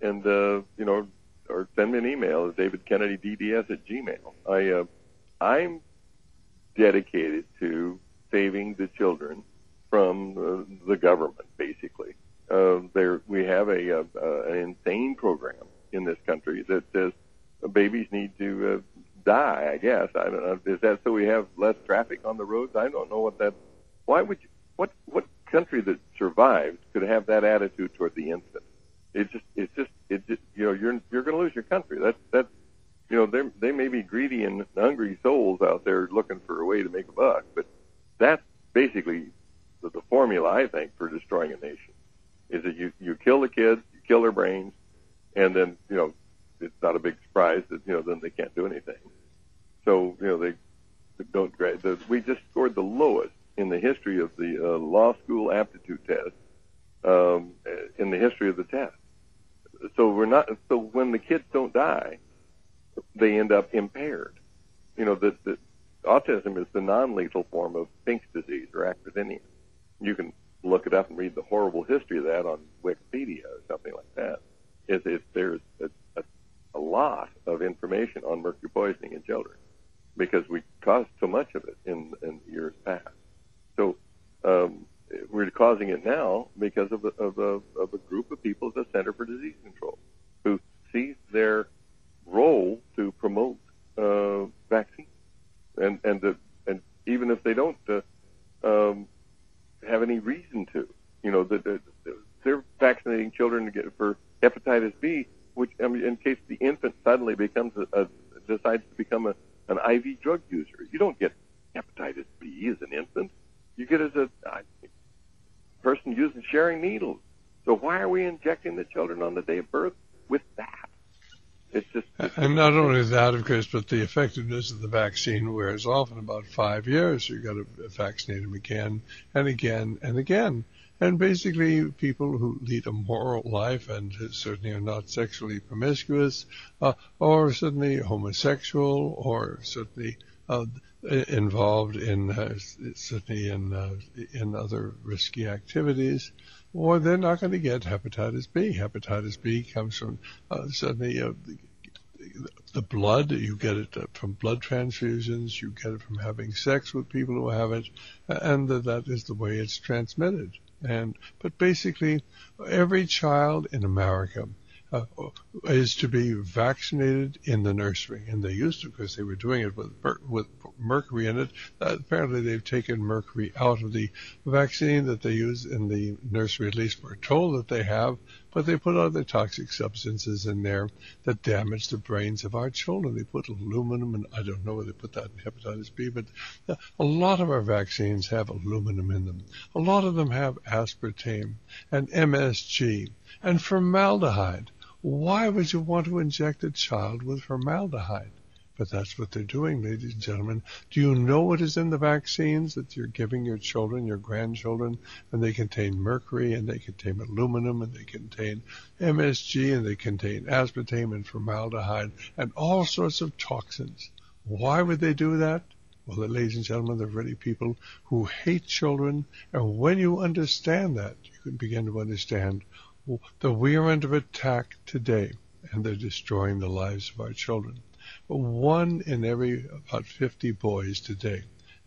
and uh, you know, or send me an email at david kennedy d d s at gmail. I uh, I'm dedicated to saving the children from uh, the government, basically. Uh, there, we have a, a, a an insane program in this country that says babies need to uh, die. I guess I don't know. Is that so we have less traffic on the roads? I don't know what that. Why would you? What what country that survives could have that attitude toward the infant? It just it's just it just you know you're you're going to lose your country. That's that's you know they they may be greedy and hungry souls out there looking for a way to make a buck, but that's basically the, the formula, I think, for destroying a nation. Is that you, you kill the kids, you kill their brains, and then, you know, it's not a big surprise that, you know, then they can't do anything. So, you know, they, they don't grade. The, we just scored the lowest in the history of the uh, law school aptitude test, um, in the history of the test. So we're not, so when the kids don't die, they end up impaired. You know, the, the autism is the non-lethal form of Fink's disease or actinium. You can look it up and read the horrible history of that on Wikipedia or something like that. It's, it's, there's a, a, a lot of information on mercury poisoning in children because we caused so much of it in, in years past. So um, we're causing it now because of a, of, a, of a group of people at the Center for Disease Control who see their role to promote uh, vaccines. And and the, and even if they don't uh, um, have any reason to, you know, that the, the, they're vaccinating children to get for hepatitis B, which I mean, in case the infant suddenly becomes a, a decides to become a, an I V drug user. You don't get hepatitis B as an infant. You get as a, a person using sharing needles. So why are we injecting the children on the day of birth with that? It's just, it's and not only that, of course, but the effectiveness of the vaccine wears off in about five years. You've got to vaccinate them again and again and again. And basically, people who lead a moral life and certainly are not sexually promiscuous, uh, or certainly homosexual, or certainly uh, involved in uh, certainly in uh, in other risky activities, or they're not going to get hepatitis B. Hepatitis B comes from uh, certainly uh, the, the blood. You get it from blood transfusions. You get it from having sex with people who have it, and that, that is the way it's transmitted. And but basically, every child in America uh, is to be vaccinated in the nursery, and they used to because they were doing it with with mercury in it. Uh, apparently, they've taken mercury out of the vaccine that they use in the nursery. At least we're told that they have, but they put other toxic substances in there that damage the brains of our children. They put aluminum, and I don't know whether they put that in hepatitis B, but a lot of our vaccines have aluminum in them. A lot of them have aspartame and M S G and formaldehyde. Why would you want to inject a child with formaldehyde? But that's what they're doing, ladies and gentlemen. Do you know what is in the vaccines that you're giving your children, your grandchildren? And they contain mercury, and they contain aluminum, and they contain M S G, and they contain aspartame and formaldehyde, and all sorts of toxins. Why would they do that? Well, ladies and gentlemen, there are really people who hate children, and when you understand that, you can begin to understand that we are under attack today, and they're destroying the lives of our children. One in every about fifty boys today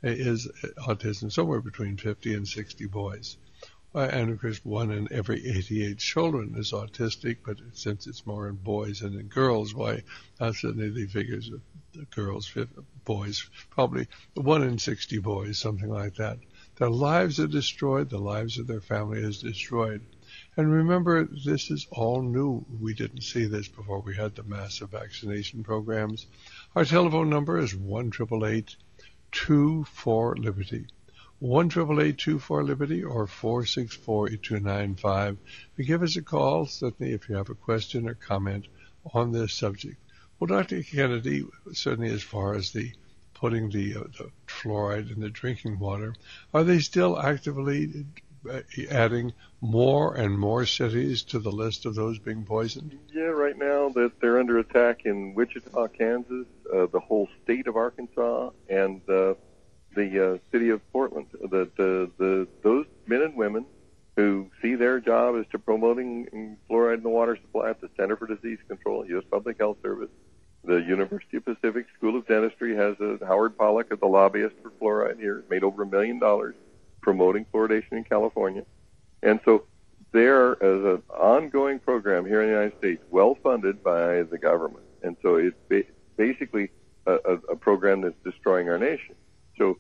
is autism, somewhere between fifty and sixty boys. Uh, and of course, one in every eighty-eight children is autistic, but since it's more in boys than in girls, why, uh, certainly the figures of the girls, boys, probably one in sixty boys, something like that. Their lives are destroyed, the lives of their family is destroyed. And remember, this is all new. We didn't see this before we had the massive vaccination programs. Our telephone number is one eight eight eight, two four, Liberty. one eight eight eight, two four, Liberty or four six four, eight two nine five. Give us a call, certainly, if you have a question or comment on this subject. Well, Doctor Kennedy, certainly as far as the putting the, uh, the fluoride in the drinking water, are they still actively adding more and more cities to the list of those being poisoned? Yeah, right now that they're under attack in Wichita, Kansas, uh, the whole state of Arkansas, and uh, the uh, city of Portland. The, the, the, those men and women who see their job as to promoting fluoride in the water supply at the Center for Disease Control, U S Public Health Service. The University of Pacific School of Dentistry has a Howard Pollack as the lobbyist for fluoride here, made over a million dollars promoting fluoridation in California. And so there is an ongoing program here in the United States, well funded by the government. And so it's ba- basically a, a, a program that's destroying our nation. So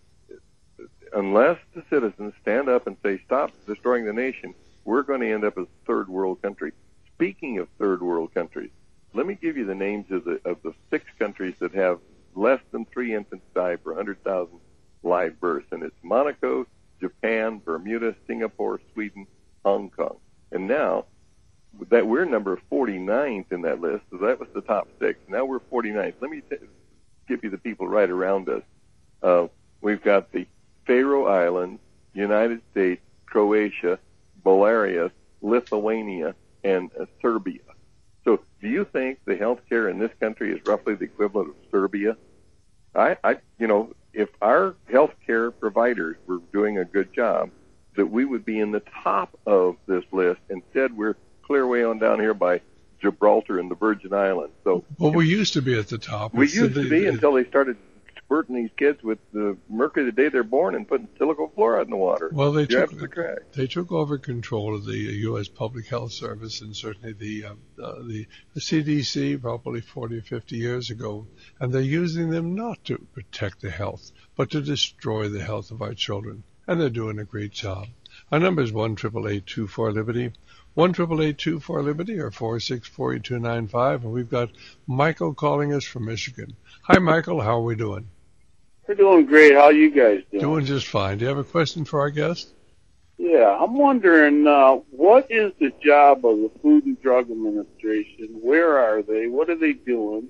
unless the citizens stand up and say, stop destroying the nation, we're going to end up as a third world country. Speaking of third world countries, let me give you the names of the of the six countries that have less than three infants die per one hundred thousand live births. And it's Monaco, Japan, Bermuda, Singapore, Sweden, Hong Kong. And now that we're number forty-ninth in that list, so that was the top six. Now we're forty-ninth. Let me t- give you the people right around us. Uh, we've got the Faroe Islands, United States, Croatia, Belarus, Lithuania, and uh, Serbia. So do you think the health care in this country is roughly the equivalent of Serbia? I, I, you know, if our health care providers were doing a good job, that we would be in the top of this list. Instead, we're clear way on down here by Gibraltar and the Virgin Islands. So well, we used to be at the top. We it's used the, to be the, until they started squirting these kids with the mercury the day they're born and putting silicone fluoride in the water. Well, they You're took absolutely correct. they took over control of the U S Public Health Service and certainly the uh, uh, the C D C probably forty or fifty years ago, and they're using them not to protect the health, but to destroy the health of our children, and they're doing a great job. Our number is one triple eight two four Liberty, one triple eight two four Liberty, or four six four two nine five, and we've got Michael calling us from Michigan. Hi, Michael. How are we doing? We're doing great. How are you guys doing? Doing just fine. Do you have a question for our guest? Yeah, I'm wondering, uh, what is the job of the Food and Drug Administration? Where are they? What are they doing?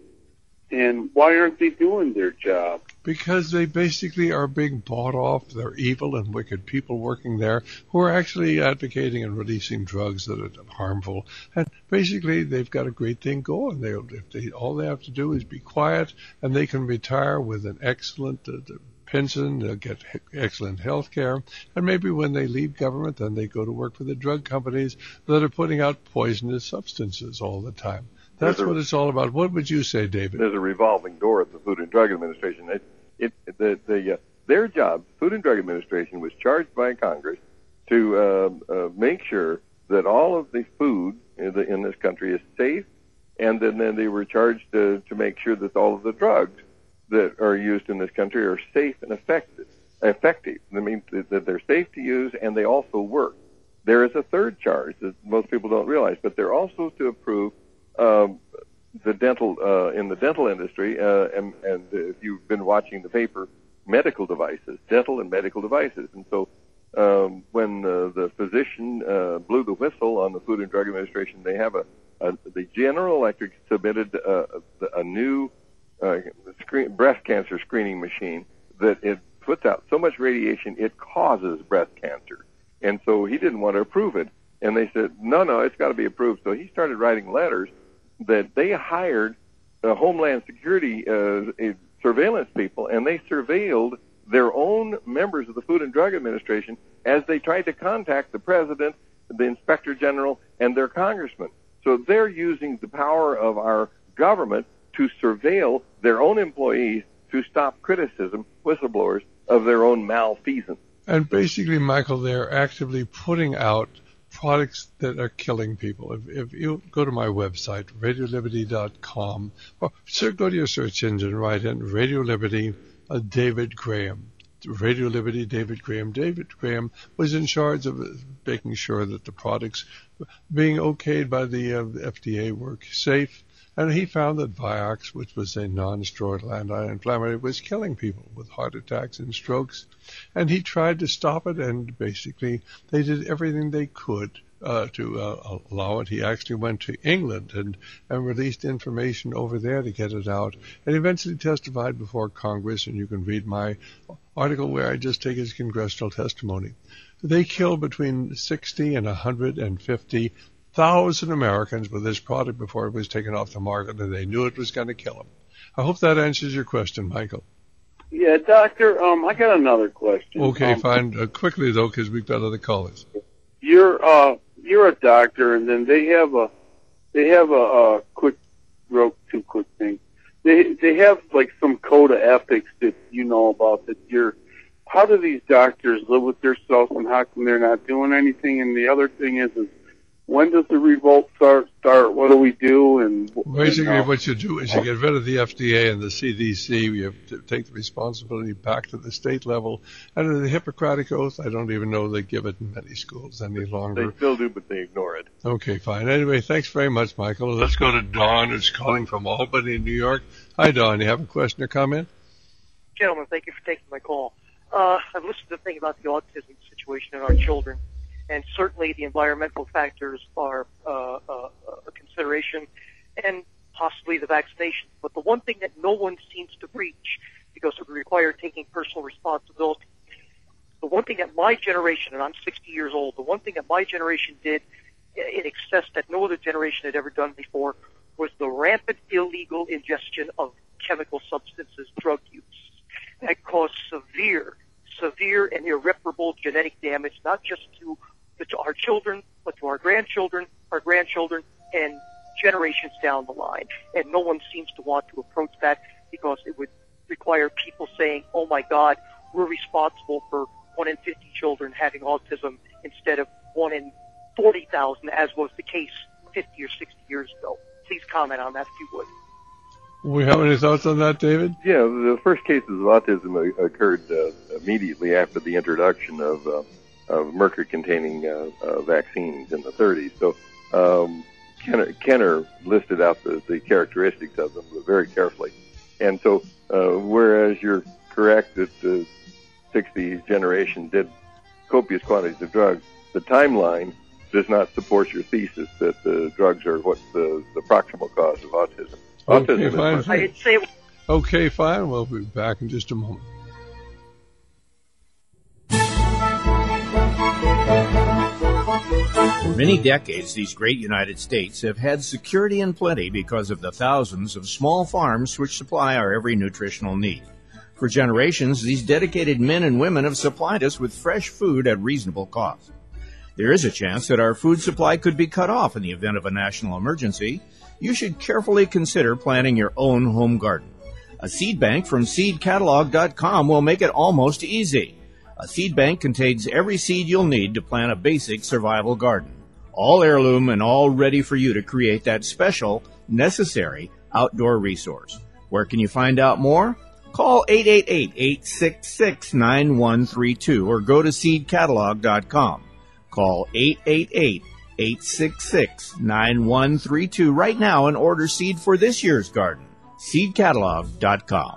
And why aren't they doing their job? Because they basically are being bought off. They're evil and wicked people working there who are actually advocating and releasing drugs that are harmful. And basically, they've got a great thing going. They, if they, all they have to do is be quiet, and they can retire with an excellent uh, pension. They'll get excellent health care. And maybe when they leave government, then they go to work for the drug companies that are putting out poisonous substances all the time. That's a, what it's all about. What would you say, David? There's a revolving door at the Food and Drug Administration. It, it, the, the, uh, their job, Food and Drug Administration, was charged by Congress to uh, uh, make sure that all of the food in, the, in this country is safe, and then, then they were charged to, to make sure that all of the drugs that are used in this country are safe and effective. Effective. That means that they're safe to use and they also work. There is a third charge that most people don't realize, but they're also to approve Um, the dental uh, in the dental industry, uh, and, and if you've been watching the paper, medical devices, dental and medical devices. And so um, when uh, the physician uh, blew the whistle on the Food and Drug Administration, they have a, a the General Electric submitted uh, a new uh, screen, breast cancer screening machine that it puts out so much radiation it causes breast cancer. And so he didn't want to approve it. And they said, no, no, it's got to be approved. So he started writing letters that they hired uh, Homeland Security uh, surveillance people, and they surveilled their own members of the Food and Drug Administration as they tried to contact the president, the inspector general, and their congressman. So they're using the power of our government to surveil their own employees to stop criticism, whistleblowers, of their own malfeasance. And basically, Michael, they're actively putting out products that are killing people. If, if you go to my website, radio liberty dot com, or sir, go to your search engine, write in Radio Liberty, uh, David Graham. Radio Liberty, David Graham. David Graham was in charge of making sure that the products being okayed by the uh, F D A were safe. And he found that Vioxx, which was a non-steroidal anti-inflammatory, was killing people with heart attacks and strokes. And he tried to stop it, and basically they did everything they could uh, to uh, allow it. He actually went to England and, and released information over there to get it out, and eventually testified before Congress, and you can read my article where I just take his congressional testimony. They killed between sixty and one hundred fifty thousand Americans with this product before it was taken off the market, and they knew it was going to kill them. I hope that answers your question, Michael. Yeah, Doctor, um, I got another question. Okay, um, fine. Uh, quickly, though, because we've got other callers. you're uh, you're a doctor, and then they have a they have a, a quick, real two quick things. They they have like some code of ethics that you know about that you're. How do these doctors live with themselves, and how come they're not doing anything? And the other thing is, is when does the revolt start? Start? What do we do? And basically, you know. what you do is you get rid of the F D A and the C D C. You have to take the responsibility back to the state level. And the Hippocratic Oath, I don't even know they give it in many schools any longer. They still do, but they ignore it. Okay, fine. Anyway, thanks very much, Michael. Let's go to Dawn, who's calling from Albany, New York. Hi, Dawn. You have a question or comment? Gentlemen, thank you for taking my call. Uh, I've listened to the thing about the autism situation in our children, and certainly the environmental factors are uh, uh, a consideration, and possibly the vaccination. But the one thing that no one seems to preach, because it would require taking personal responsibility, the one thing that my generation, and I'm sixty years old, the one thing that my generation did in excess that no other generation had ever done before was the rampant illegal ingestion of chemical substances, drug use. That caused severe, severe and irreparable genetic damage, not just to, to our children, but to our grandchildren, our grandchildren, and generations down the line. And no one seems to want to approach that because it would require people saying, oh my God, we're responsible for one in fifty children having autism instead of one in forty thousand, as was the case fifty or sixty years ago. Please comment on that if you would. We have any thoughts on that, David? Yeah, the first cases of autism occurred uh, immediately after the introduction of, uh, of mercury-containing uh, uh, vaccines in the thirties. So um, Kenner, Kenner listed out the, the characteristics of them very carefully. And so uh, whereas you're correct that the sixties generation did copious quantities of drugs, the timeline does not support your thesis that the drugs are what's the, the proximal cause of autism. Okay, fine. I didn't say it. Okay, fine. We'll be back in just a moment. For many decades, these great United States have had security in plenty because of the thousands of small farms which supply our every nutritional need. For generations, these dedicated men and women have supplied us with fresh food at reasonable cost. There is a chance that our food supply could be cut off in the event of a national emergency. You should carefully consider planting your own home garden. A seed bank from seed catalog dot com will make it almost easy. A seed bank contains every seed you'll need to plant a basic survival garden. All heirloom and all ready for you to create that special, necessary outdoor resource. Where can you find out more? Call eight eight eight, eight six six, nine one three two or go to seed catalog dot com. Call eight eight eight, eight six six, nine one three two right now and order seed for this year's garden. seed catalog dot com.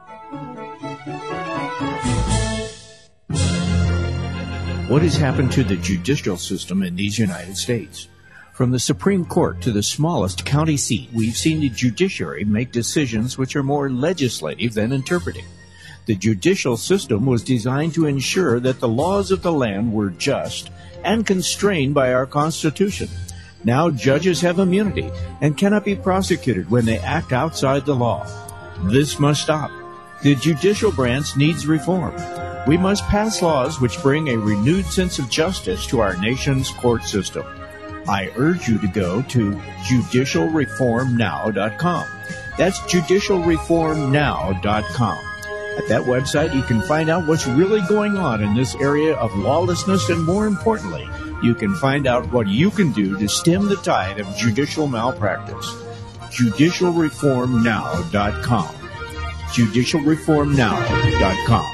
What has happened to the judicial system in these United States? From the Supreme Court to the smallest county seat, we've seen the judiciary make decisions which are more legislative than interpretive. The judicial system was designed to ensure that the laws of the land were just and constrained by our Constitution. Now judges have immunity and cannot be prosecuted when they act outside the law. This must stop. The judicial branch needs reform. We must pass laws which bring a renewed sense of justice to our nation's court system. I urge you to go to judicial reform now dot com. That's judicial reform now dot com. At that website, you can find out what's really going on in this area of lawlessness, and more importantly, you can find out what you can do to stem the tide of judicial malpractice. judicial reform now dot com. judicial reform now dot com.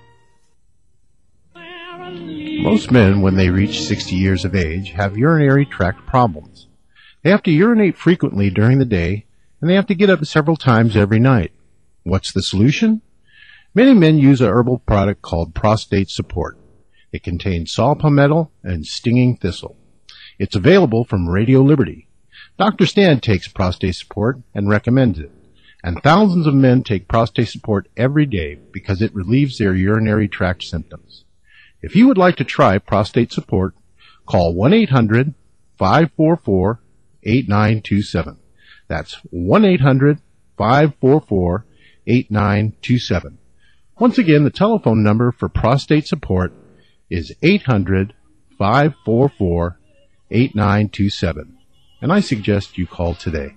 Most men, when they reach sixty years of age, have urinary tract problems. They have to urinate frequently during the day, and they have to get up several times every night. What's the solution? Many men use a herbal product called Prostate Support. It contains saw palmetto and stinging thistle. It's available from Radio Liberty. Doctor Stan takes Prostate Support and recommends it. And thousands of men take Prostate Support every day because it relieves their urinary tract symptoms. If you would like to try Prostate Support, call one eight hundred, five four four, eight nine two seven. That's one eight hundred, five four four, eight nine two seven. Once again, the telephone number for Prostate Support is eight hundred, five four four, eight nine two seven. And I suggest you call today.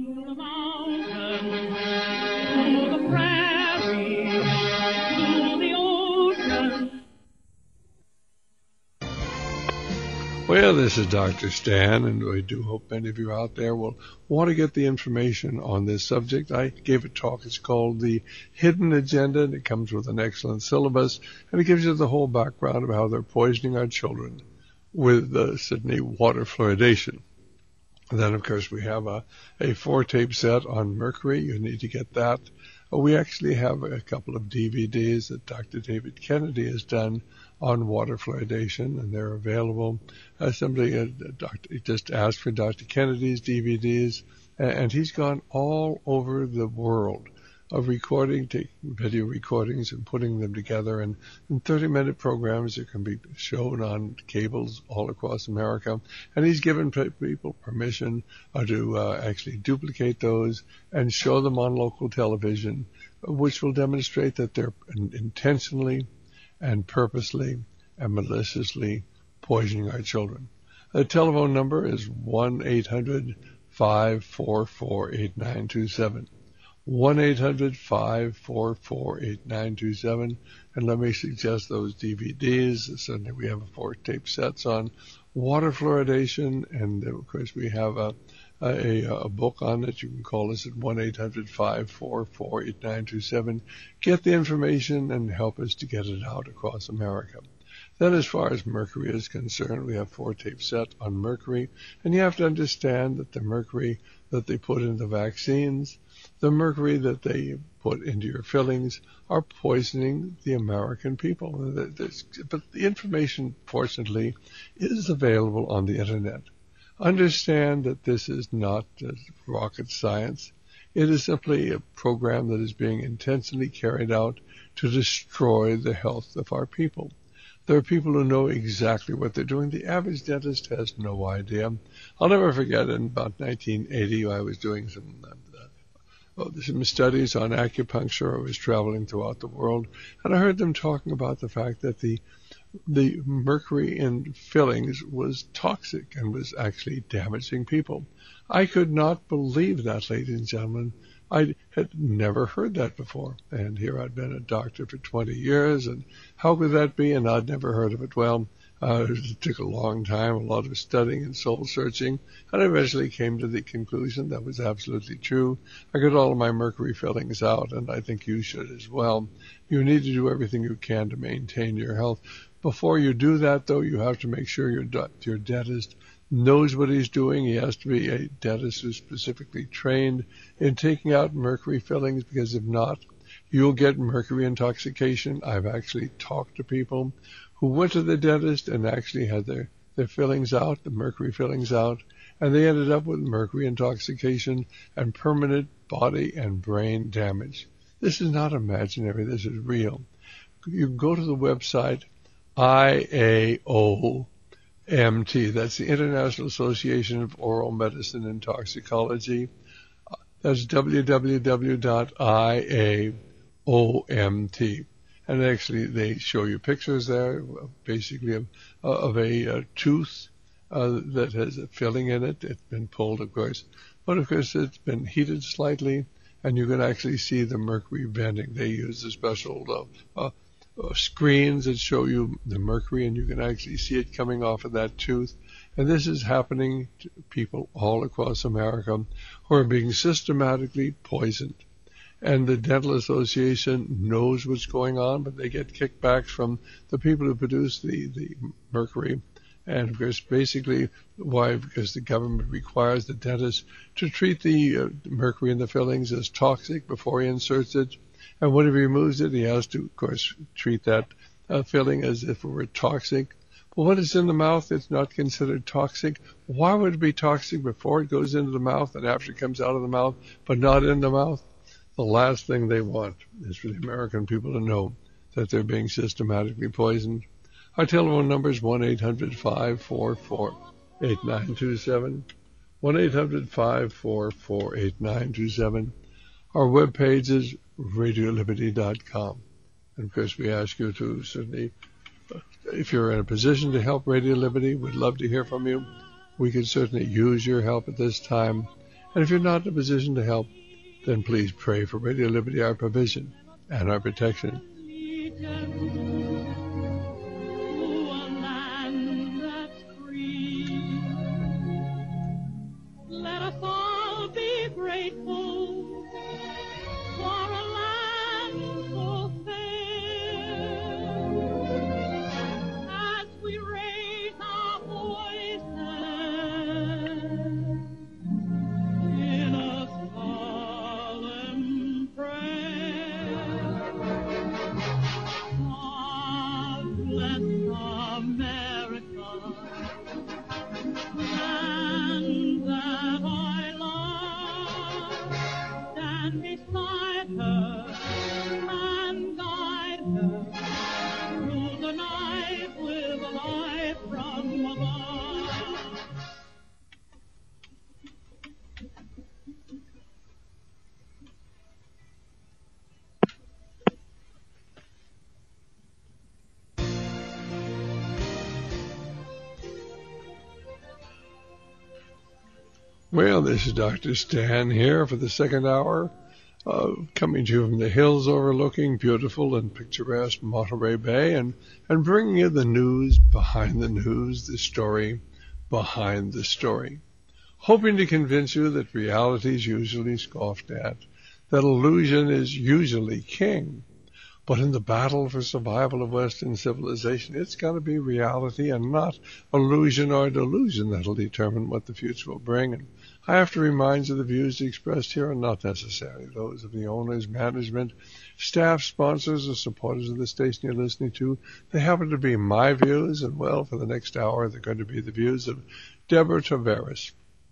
Well, this is Doctor Stan, and I do hope many of you out there will want to get the information on this subject. I gave a talk. It's called The Hidden Agenda, and it comes with an excellent syllabus, and it gives you the whole background of how they're poisoning our children with the Sydney water fluoridation. And then, of course, we have a, a four-tape set on mercury. You need to get that. We actually have a couple of D V Ds that Doctor David Kennedy has done on water fluoridation, and they're available. Uh, somebody uh, doctor, just asked for Doctor Kennedy's D V Ds, and, and he's gone all over the world of recording, taking video recordings and putting them together in, in thirty-minute programs that can be shown on cables all across America. And he's given people permission uh, to uh, actually duplicate those and show them on local television, which will demonstrate that they're intentionally and purposely and maliciously poisoning our children. The telephone number is one eight hundred, five four four, eight nine two seven. one eight hundred, five four four, eight nine two seven. And let me suggest those D V Ds. Certainly we have four tape sets on water fluoridation, and of course we have a A, a book on it. You can call us at one eight hundred, five four four, eight nine two seven. Get the information and help us to get it out across America. Then as far as mercury is concerned, we have four tape set on mercury. And you have to understand that the mercury that they put in the vaccines, the mercury that they put into your fillings, are poisoning the American people. But the information, fortunately, is available on the Internet. Understand that this is not uh, rocket science. It is simply a program that is being intentionally carried out to destroy the health of our people. There are people who know exactly what they're doing. The average dentist has no idea. I'll never forget, in about nineteen eighty, I was doing some, uh, some studies on acupuncture. I was traveling throughout the world, and I heard them talking about the fact that the the mercury in fillings was toxic and was actually damaging people. I could not believe that, ladies and gentlemen. I had never heard that before. And here I'd been a doctor for twenty years, and how could that be? And I'd never heard of it. Well, uh, it took a long time, a lot of studying and soul searching, and I eventually came to the conclusion that was absolutely true. I got all of my mercury fillings out, and I think you should as well. You need to do everything you can to maintain your health. Before you do that, though, you have to make sure your, your dentist knows what he's doing. He has to be a dentist who's specifically trained in taking out mercury fillings, because if not, you'll get mercury intoxication. I've actually talked to people who went to the dentist and actually had their, their fillings out, the mercury fillings out, and they ended up with mercury intoxication and permanent body and brain damage. This is not imaginary. This is real. You can go to the website I A O M T. That's the International Association of Oral Medicine and Toxicology. That's w w w dot I A O M T. And actually, they show you pictures there, basically of, of a, a tooth uh, that has a filling in it. It's been pulled, of course, but of course it's been heated slightly, and you can actually see the mercury bending. They use a special uh, uh, Uh, screens that show you the mercury, and you can actually see it coming off of that tooth. And this is happening to people all across America who are being systematically poisoned. And the Dental Association knows what's going on, but they get kickbacks from the people who produce the, the mercury. And of course, basically, why? Because the government requires the dentist to treat the uh, mercury in the fillings as toxic before he inserts it. And when he removes it, he has to, of course, treat that uh, filling as if it were toxic. But when it's in the mouth, it's not considered toxic. Why would it be toxic before it goes into the mouth and after it comes out of the mouth, but not in the mouth? The last thing they want is for the American people to know that they're being systematically poisoned. Our telephone number is one eight hundred, five four four, eight nine two seven. one eight hundred, five four four, eight nine two seven. Our webpage is radio liberty dot com. And of course, we ask you to certainly if you're in a position to help Radio Liberty, we'd love to hear from you. We could certainly use your help at this time. And if you're not in a position to help, then please pray for Radio Liberty, our provision and our protection. Let us all be grateful for a land so fair. As we raise our voices in a solemn prayer, God bless America, land that I love. Stand beside her and guide her through the night with a light from above. Well, this is Doctor Stan here for the second hour, uh, coming to you from the hills overlooking beautiful and picturesque Monterey Bay, and, and bringing you the news behind the news, the story behind the story. Hoping to convince you that reality is usually scoffed at, that illusion is usually king. But in the battle for survival of Western civilization, it's got to be reality and not illusion or delusion that'll determine what the future will bring. And I have to remind you the views expressed here are not necessarily those of the owners, management, staff, sponsors, or supporters of the station you're listening to. They happen to be my views, and well, for the next hour, they're going to be the views of Deborah Tavares.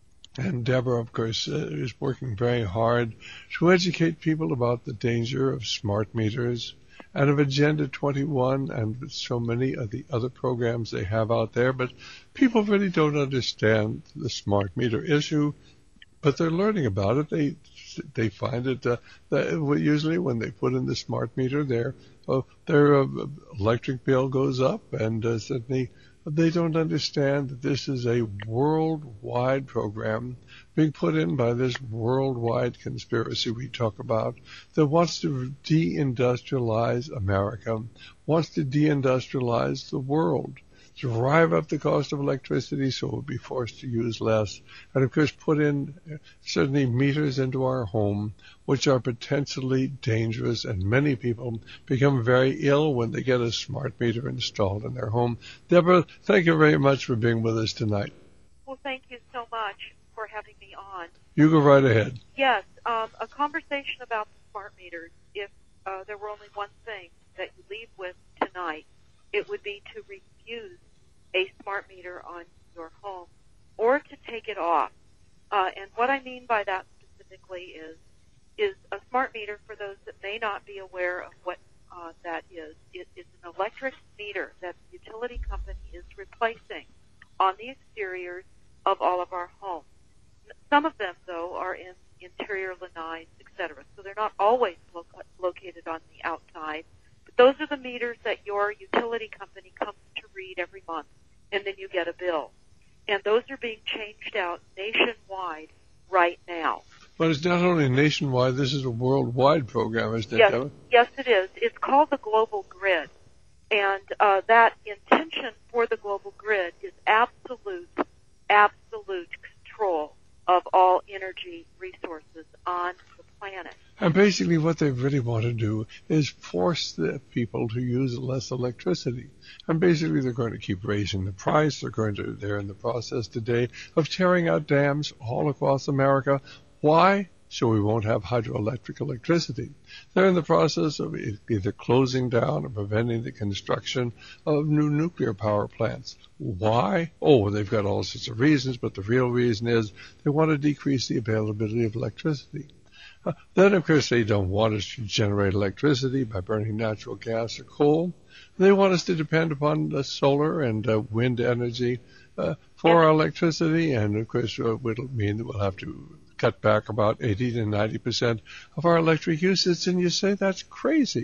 And Deborah, of course, uh, is working very hard to educate people about the danger of smart meters and of Agenda twenty-one and so many of the other programs they have out there. But people really don't understand the smart meter issue, but they're learning about it. They they find it uh, that usually when they put in the smart meter, their uh, their uh, electric bill goes up, and uh, certainly they don't understand that this is a worldwide program being put in by this worldwide conspiracy we talk about that wants to deindustrialize America, wants to deindustrialize the world, drive up the cost of electricity so we'll be forced to use less, and of course put in certainly meters into our home which are potentially dangerous, and many people become very ill when they get a smart meter installed in their home. Deborah, thank you very much for being with us tonight. Well, thank you so much for having me on. You go right ahead. Yes, um, a conversation about the smart meters. If uh, there were only one thing that you leave with tonight, it would be to refuse a smart meter on your home or to take it off. Uh, and what I mean by that specifically is is a smart meter, for those that may not be aware of what uh, that is. It is an electric meter that the utility company is replacing on the exteriors of all of our homes. Some of them, though, are in interior lanais, et cetera, so they're not always lo- located on the outside. But those are the meters that your utility company comes to read every month, and then you get a bill. And those are being changed out nationwide right now. But it's not only nationwide, this is a worldwide program, isn't it, Yes, Deborah? yes, it is. It's called the Global Grid. And uh, that intention for the Global Grid is absolute, absolute control of all energy resources on the planet. And basically what they really want to do is force the people to use less electricity. And basically they're going to keep raising the price. They're going to, they're in the process today of tearing out dams all across America. Why? So we won't have hydroelectric electricity. They're in the process of either closing down or preventing the construction of new nuclear power plants. Why? Oh, they've got all sorts of reasons, but the real reason is they want to decrease the availability of electricity. Uh, then, of course, they don't want us to generate electricity by burning natural gas or coal. They want us to depend upon the solar and uh, wind energy uh, for our electricity, and, of course, uh, it'll mean that we'll have to cut back about eighty to ninety percent of our electric usage. And you say that's crazy.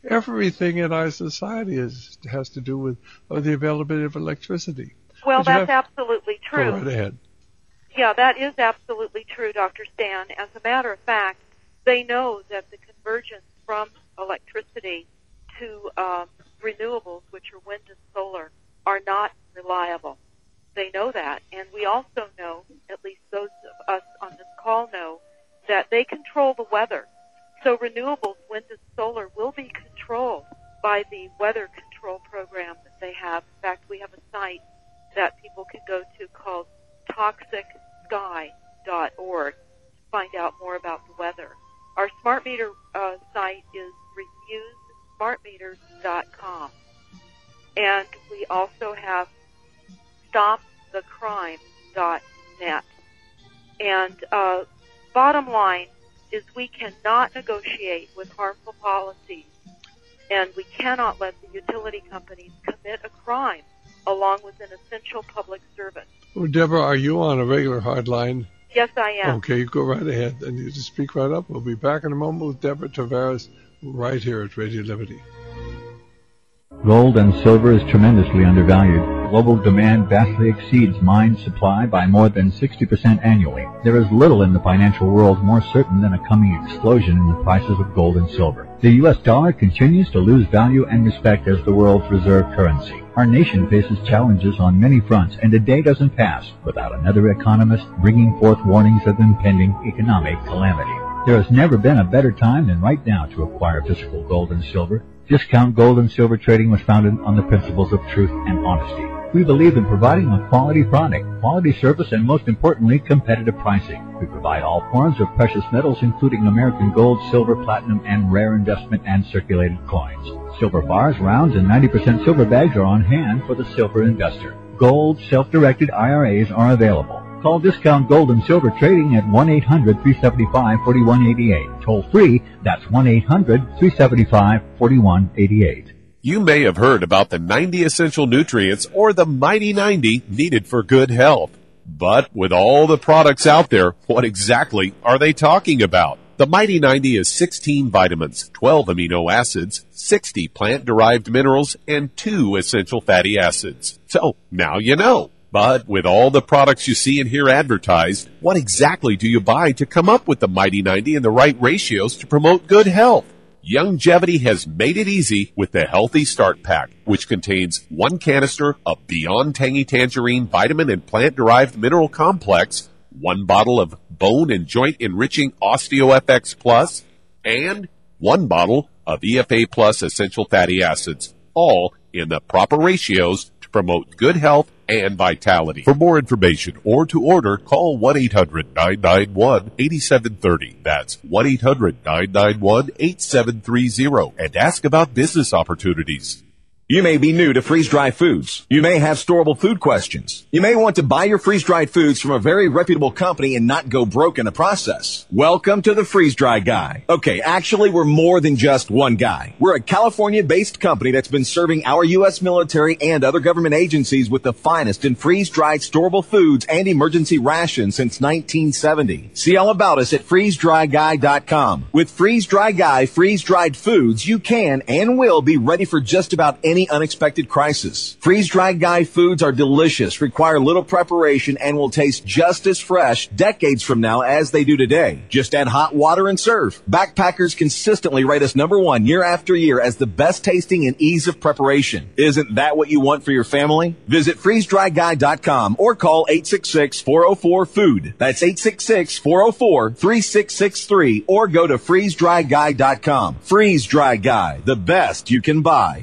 everything in our society is, has to do with uh, the availability of electricity. Well, But you that's have- absolutely true. Go right ahead. Yeah, that is absolutely true, Doctor Stan. As a matter of fact, they know that the convergence from electricity to um, renewables, which are wind and solar, are not reliable. They know that, and we also know, at least those of us on this call know, that they control the weather. So renewables, wind and solar, will be controlled by the weather control program that they have. In fact, we have a site that people can go to called toxic sky dot org to find out more about the weather. Our smart meter uh, site is refuse smart meters dot com. And we also have stop the crime dot net. And uh, bottom line is we cannot negotiate with harmful policies, and we cannot let the utility companies commit a crime along with an essential public service. Well, Deborah, are you on a regular hardline? Yes, I am. Okay, go right ahead. And you just speak right up. We'll be back in a moment with Deborah Tavares right here at Radio Liberty. Gold and silver is tremendously undervalued. Global demand vastly exceeds mine supply by more than sixty percent annually. There is little in the financial world more certain than a coming explosion in the prices of gold and silver. The U S dollar continues to lose value and respect as the world's reserve currency. Our nation faces challenges on many fronts, and a day doesn't pass without another economist bringing forth warnings of impending economic calamity. There has never been a better time than right now to acquire physical gold and silver. Discount Gold and Silver Trading was founded on the principles of truth and honesty. We believe in providing a quality product, quality service, and most importantly, competitive pricing. We provide all forms of precious metals, including American gold, silver, platinum, and rare investment and circulated coins. Silver bars, rounds, and ninety percent silver bags are on hand for the silver investor. Gold, self-directed I R As are available. Call Discount Gold and Silver Trading at one eight hundred, three seven five, four one eight eight. Toll free, that's one eight hundred, three seven five, four one eight eight. You may have heard about the ninety essential nutrients or the Mighty ninety needed for good health. But with all the products out there, what exactly are they talking about? The Mighty ninety is sixteen vitamins, twelve amino acids, sixty plant-derived minerals, and two essential fatty acids. So, now you know. But with all the products you see and hear advertised, what exactly do you buy to come up with the Mighty ninety and the right ratios to promote good health? Youngevity has made it easy with the Healthy Start Pack, which contains one canister of Beyond Tangy Tangerine Vitamin and Plant-Derived Mineral Complex, one bottle of Bone and Joint Enriching OsteoFX Plus, and one bottle of E F A Plus Essential Fatty Acids, all in the proper ratios to promote good health and vitality. For more information or to order, call one eight hundred, nine nine one, eight seven three zero. That's one eight hundred, nine nine one, eight seven three zero. And ask about business opportunities. You may be new to freeze-dried foods. You may have storable food questions. You may want to buy your freeze-dried foods from a very reputable company and not go broke in the process. Welcome to the Freeze-Dry Guy. Okay, actually, we're more than just one guy. We're a California-based company that's been serving our U S military and other government agencies with the finest in freeze-dried storable foods and emergency rations since nineteen seventy. See all about us at freeze dry guy dot com. With Freeze-Dry Guy freeze-dried foods, you can and will be ready for just about any unexpected crisis. Freeze-Dried Guy foods are delicious, require little preparation, and will taste just as fresh decades from now as they do today. Just add hot water and serve. Backpackers consistently rate us number one year after year as the best tasting and ease of preparation. Isn't that what you want for your family? Visit freeze dry guy dot com or call eight six six, four oh four, food. That's eight six six, four oh four, three six six three or go to freeze dry guy dot com. Freeze-Dry Guy, the best you can buy.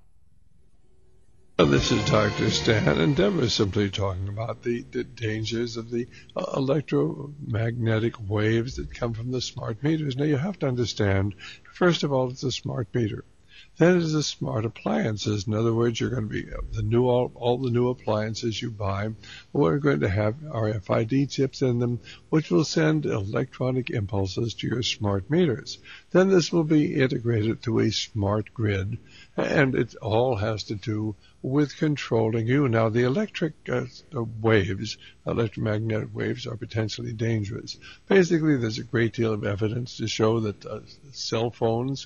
This is Doctor Stan, and Deborah is simply talking about the, the dangers of the uh, electromagnetic waves that come from the smart meters. Now, you have to understand, first of all, it's a smart meter. Then it is a smart appliances. In other words, you're going to be the new all, all the new appliances you buy are going to have R F I D chips in them, which will send electronic impulses to your smart meters. Then this will be integrated to a smart grid, and it all has to do with controlling you. Now, the electric uh, waves, electromagnetic waves, are potentially dangerous. Basically, there's a great deal of evidence to show that uh, cell phones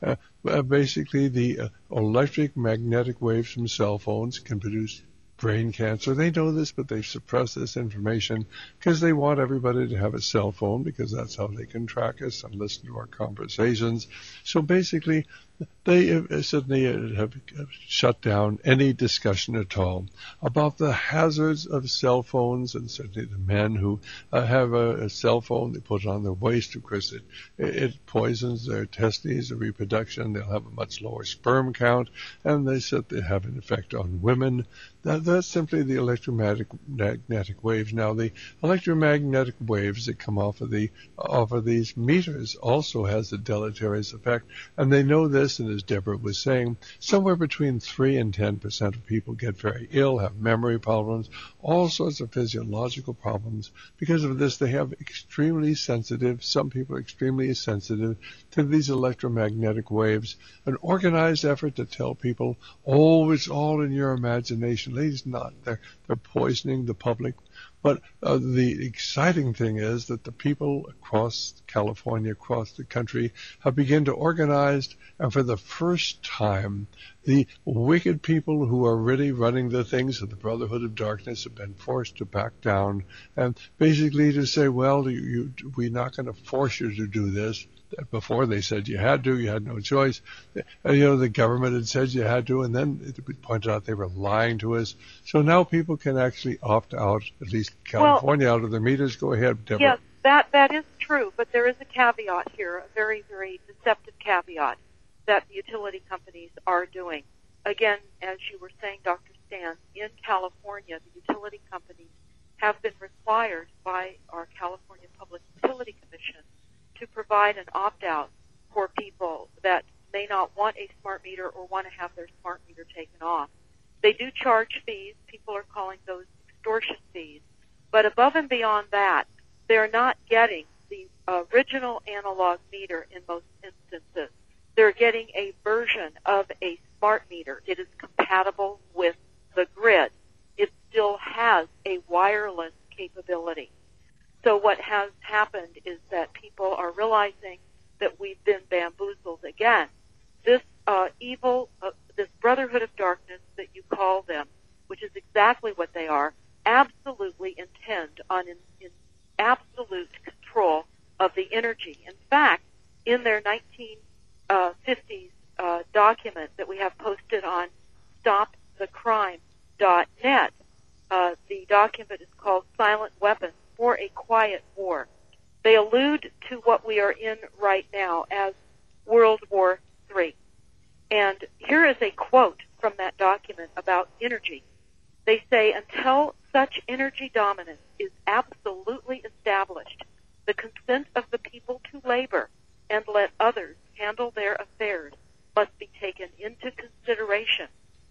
Uh, uh, basically, the uh, electric magnetic waves from cell phones can produce brain cancer. They know this, but they suppress this information because they want everybody to have a cell phone, because that's how they can track us and listen to our conversations. So basically, they uh, suddenly have shut down any discussion at all about the hazards of cell phones, and certainly the men who uh, have a, a cell phone, they put it on their waist. Of course, it, it poisons their testes, their reproduction. They'll have a much lower sperm count, and they said they have an effect on women. That, that's simply the electromagnetic magnetic waves. Now, the electromagnetic waves that come off of the off of these meters also has a deleterious effect, and they know this. And as Deborah was saying, somewhere between three and ten percent of people get very ill, have memory problems, all sorts of physiological problems. Because of this, they have extremely sensitive, some people are extremely sensitive to these electromagnetic waves. An organized effort to tell people, oh, it's all in your imagination. It's not. They're, they're poisoning the public. But uh, the exciting thing is that the people across California, across the country, have begun to organize, and for the first time, the wicked people who are really running the things of the Brotherhood of Darkness have been forced to back down, and basically to say, well, you, you, we're not going to force you to do this. Before they said you had to, you had no choice. And, you know, the government had said you had to, and then it pointed out they were lying to us. So now people can actually opt out, at least California, well, out of their meters. Go ahead, Deborah. Yes, that, that is true, but there is a caveat here, a very, very deceptive caveat that the utility companies are doing. Again, as you were saying, Doctor Stan, in California, the utility companies have been required by our California Public Utility Commission to provide an opt-out for people that may not want a smart meter or want to have their smart meter taken off. They do charge fees. People are calling those extortion fees. But above and beyond that, they're not getting the original analog meter in most instances. They're getting a version of a smart meter. It is compatible with the grid. It still has a wireless capability. So what has happened is that people are realizing that we've been bamboozled again. This uh, evil, uh, this Brotherhood of Darkness that you call them, which is exactly what they are, absolutely intend on in, in absolute control of the energy. In fact, in their nineteen fifties uh, document that we have posted on stop the crime dot net, uh, the document is called Silent Weapons for a Quiet War. They allude to what we are in right now as World War Three. And here is a quote from that document about energy. They say, until such energy dominance is absolutely established, the consent of the people to labor and let others handle their affairs must be taken into consideration,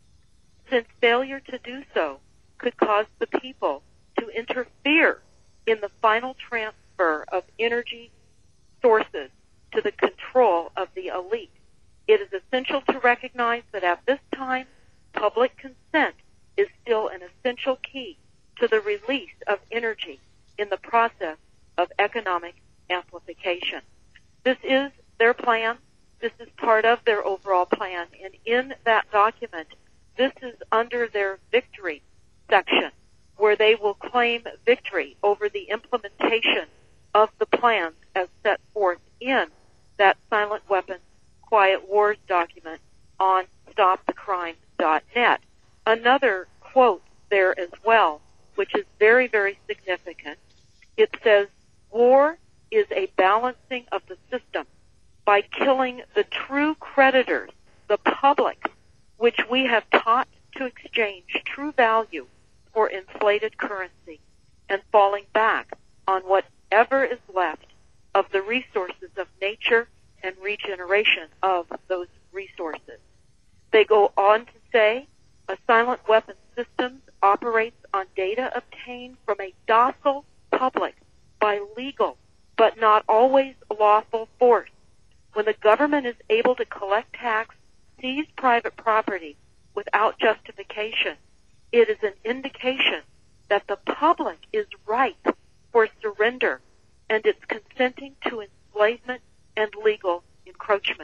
since failure to do so could cause the people to interfere in the final transfer of energy sources to the control of the elite. It is essential to recognize that at this time, public consent is still an essential key to the release of energy in the process of economic amplification. This is their plan. This is part of their overall plan. And in that document, this is under their victory section, where they will claim victory over the implementation of the plans as set forth in that Silent Weapons Quiet Wars document on stop the crime dot net. Another quote there as well, which is very, very significant. It says, war is a balancing of the system by killing the true creditors, the public, which we have taught to exchange true value for inflated currency, and falling back on whatever is left of the resources of nature and regeneration of those resources. They go on to say, a silent weapon system operates on data obtained from a docile public by legal but not always lawful force. When the government is able to collect tax, seize private property without justification, it is an indication that the public is ripe for surrender and it's consenting to enslavement and legal encroachment.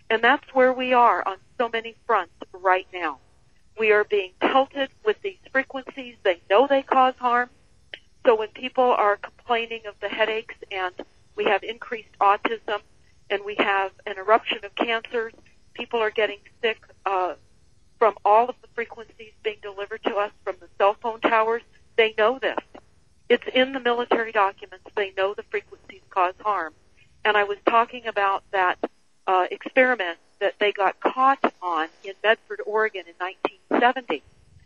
And that's where we are on so many fronts right now. We are being pelted with these frequencies. They know they cause harm. So when people are complaining of the headaches and we have increased autism and we have an eruption of cancers, people are getting sick uh, from all of the frequencies being delivered to us from the cell phone towers. They know this. It's in the military documents. They know the frequencies cause harm. And I was talking about that uh, experiment that they got caught on in Medford, Oregon in nineteen seventy.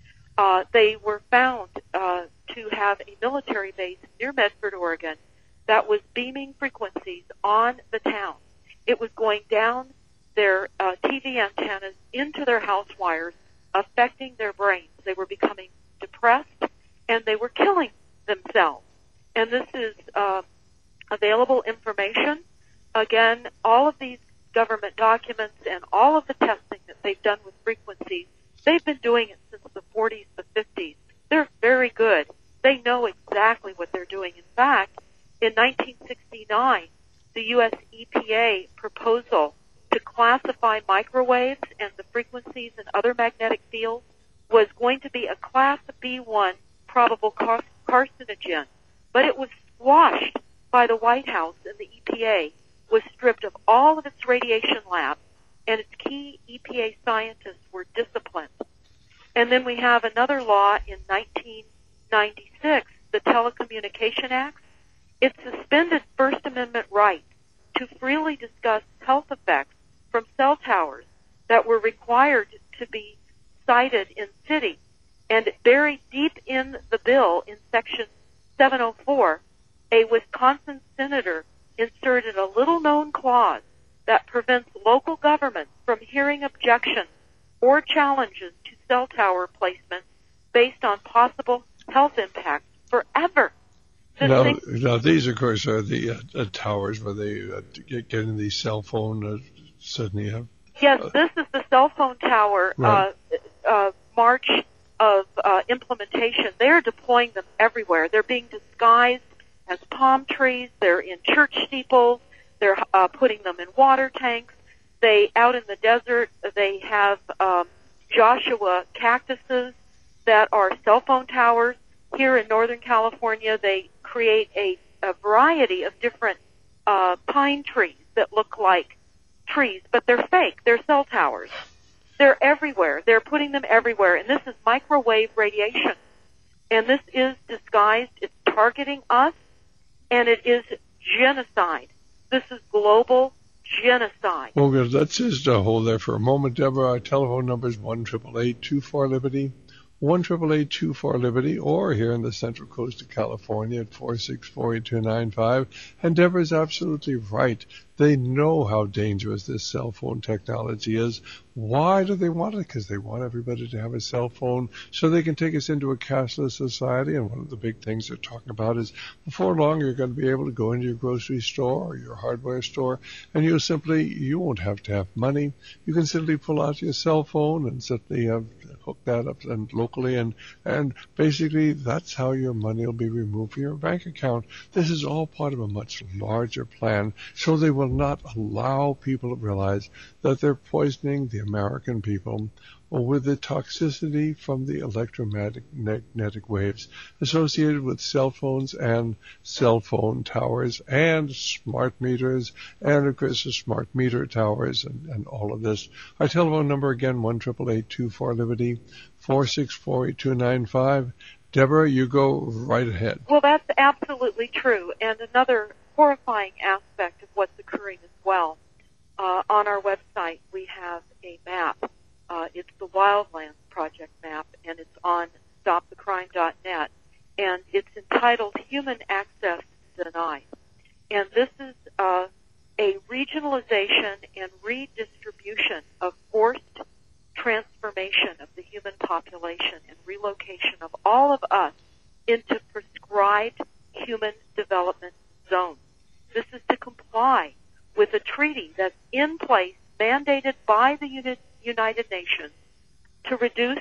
Uh, they were found uh, to have a military base near Medford, Oregon, that was beaming frequencies on the town. It was going down their uh, T V antennas into their house wires, affecting their brains. They were becoming depressed, and they were killing themselves. And this is uh, available information. Again, all of these government documents and all of the testing that they've done with frequencies, they've been doing it since the forties, the fifties. They're very good. They know exactly what they're doing. In fact, in nineteen sixty-nine, the U S E P A proposal to classify microwaves and the frequencies and other magnetic fields was going to be a Class B one probable car- carcinogen, but it was squashed by the White House, and the E P A was stripped of all of its radiation labs, and its key E P A scientists were disciplined. And then we have another law in nineteen ninety-six, the Telecommunication Act. It suspended First Amendment rights to freely discuss health effects from cell towers that were required to be cited in cities. And buried deep in the bill in Section seven oh four, a Wisconsin senator inserted a little-known clause that prevents local governments from hearing objections or challenges to cell tower placements based on possible health impacts forever. This Now, thing- now, these, of course, are the uh, uh, towers where they uh, get, get in the cell phone. Uh, suddenly have. Yes, this is the cell phone tower Right. uh, uh, march of uh, implementation. They're deploying them everywhere. They're being disguised as palm trees. They're in church steeples. They're uh, putting them in water tanks. They, out in the desert, they have um, Joshua cactuses that are cell phone towers. Here in Northern California, they create a, a variety of different uh, pine trees that look like trees, but they're fake. They're cell towers. They're everywhere. They're putting them everywhere, and this is microwave radiation. And this is disguised. It's targeting us, and it is genocide. This is global genocide. Well, good. Let's just uh, hold there for a moment, Deborah. Our telephone number is one eight eight eight, two four, Liberty, one eight eight eight, two four, Liberty, or here in the Central Coast of California at four six four, eight two nine five. And Deborah's absolutely right. They know how dangerous this cell phone technology is. Why do they want it? Because they want everybody to have a cell phone so they can take us into a cashless society. And one of the big things they're talking about is before long you're going to be able to go into your grocery store or your hardware store, and you'll simply, you won't have to have money. You can simply pull out your cell phone and simply uh, hook that up and locally, and, and basically that's how your money will be removed from your bank account. This is all part of a much larger plan, so they will not allow people to realize that they're poisoning the American people with the toxicity from the electromagnetic waves associated with cell phones and cell phone towers and smart meters and, of course, the smart meter towers and, and all of this. Our telephone number again, one eight eight eight, two four, Liberty, four six four, eight two nine five. Deborah, you go right ahead. Well, that's absolutely true. And another horrifying aspect of what's occurring as well, uh, on our website we have a map. Uh, it's the Wildlands Project map, and it's on stop the crime dot net, and it's entitled Human Access Denied. And this is uh, a regionalization and redistribution of forced transformation of the human population and relocation of all of us into prescribed human development zones. This is to comply with a treaty that's in place, mandated by the United Nations to reduce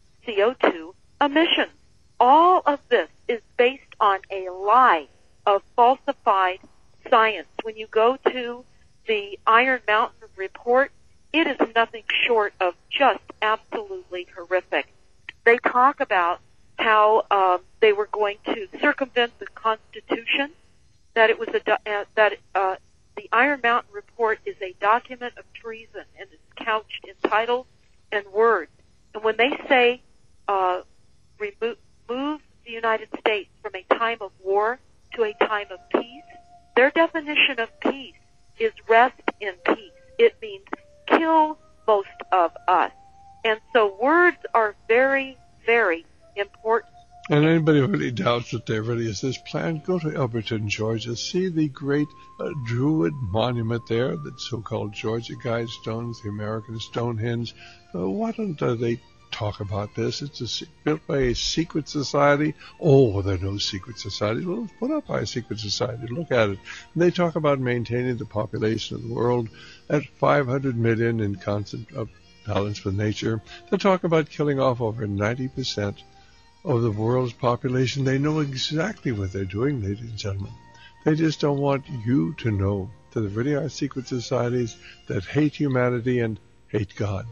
C O two emissions. All of this is based on a lie of falsified science. When you go to the Iron Mountain report, it is nothing short of just absolutely horrific. They talk about how um, they were going to circumvent the Constitution, that it was a do- uh, that uh, the Iron Mountain Report is a document of treason and is couched in titles and words. And when they say uh, remove, move the United States from a time of war to a time of peace, their definition of peace is rest in peace. It means kill most of us. And so words are very, very important. And anybody who really doubts that there really is this plan, go to Elberton, Georgia. See the great uh, Druid monument there, the so-called Georgia Guidestones, the American Stonehenge. Uh, why don't uh, they talk about this? It's a, built by a secret society. Oh, there are no secret societies. Well, it's put up by a secret society. Look at it. And they talk about maintaining the population of the world at five hundred million in constant uh, balance with nature. They talk about killing off over ninety percent of the world's population. They know exactly what they're doing, ladies and gentlemen. They just don't want you to know that there really are secret societies that hate humanity and hate God.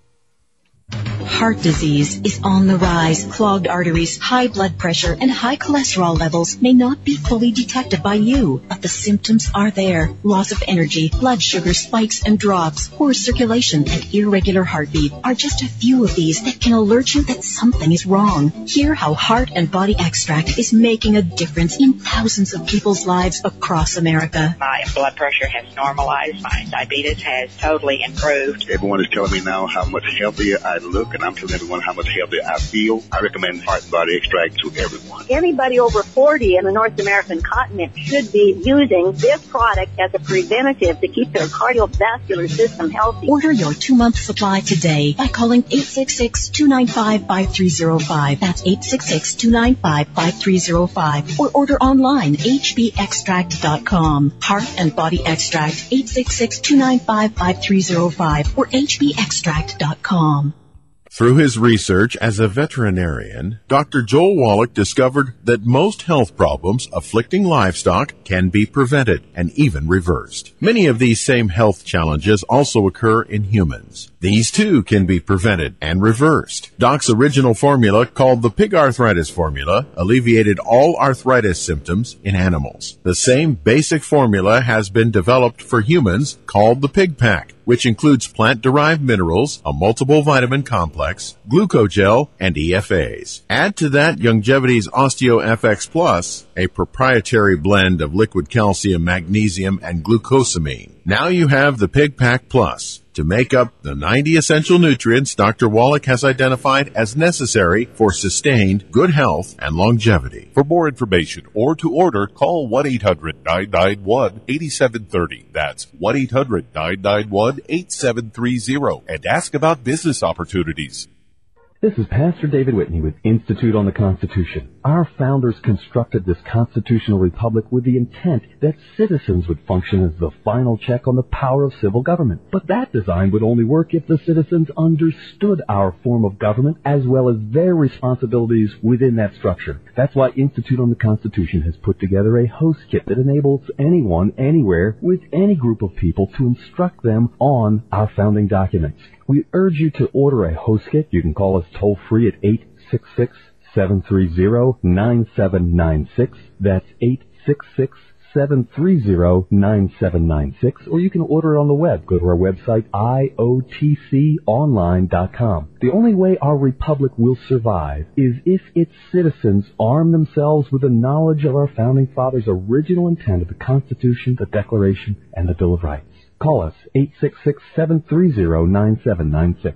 Heart disease is on the rise. Clogged arteries, high blood pressure, and high cholesterol levels may not be fully detected by you, but the symptoms are there. Loss of energy, blood sugar spikes and drops, poor circulation, and irregular heartbeat are just a few of these that can alert you that something is wrong. Hear how Heart and Body Extract is making a difference in thousands of people's lives across America. My blood pressure has normalized. My diabetes has totally improved. Everyone is telling me now how much healthier I look, and I'm telling everyone how much healthier I feel. I recommend Heart and Body Extract to everyone. Anybody over forty in the North American continent should be using this product as a preventative to keep their cardiovascular system healthy. Order your two-month supply today by calling eight six six, two nine five, five three zero five. That's eight six six, two nine five, five three zero five. Or order online, h b extract dot com. Heart and Body Extract, eight six six, two nine five, five three zero five or h b extract dot com. Through his research as a veterinarian, Doctor Joel Wallach discovered that most health problems afflicting livestock can be prevented and even reversed. Many of these same health challenges also occur in humans. These too can be prevented and reversed. Doc's original formula, called the Pig Arthritis Formula, alleviated all arthritis symptoms in animals. The same basic formula has been developed for humans, called the Pig Pack, which includes plant-derived minerals, a multiple vitamin complex, glucogel, and E F As. Add to that Youngevity's OsteoFX Plus, a proprietary blend of liquid calcium, magnesium, and glucosamine. Now you have the Pig Pack Plus to make up the ninety essential nutrients Doctor Wallach has identified as necessary for sustained good health and longevity. For more information or to order, call one eight hundred, nine nine one, eight seven three zero. That's one eight hundred, nine nine one, eight seven three zero and ask about business opportunities. This is Pastor David Whitney with Institute on the Constitution. Our founders constructed this constitutional republic with the intent that citizens would function as the final check on the power of civil government. But that design would only work if the citizens understood our form of government as well as their responsibilities within that structure. That's why Institute on the Constitution has put together a host kit that enables anyone, anywhere, with any group of people to instruct them on our founding documents. We urge you to order a host kit. You can call us toll-free at eight six six, seven three zero, nine seven nine six. That's eight six six, seven three zero, nine seven nine six. Or you can order it on the web. Go to our website, I O T C online dot com. The only way our republic will survive is if its citizens arm themselves with the knowledge of our founding fathers' original intent of the Constitution, the Declaration, and the Bill of Rights. Call us, eight six six, seven three zero, nine seven nine six.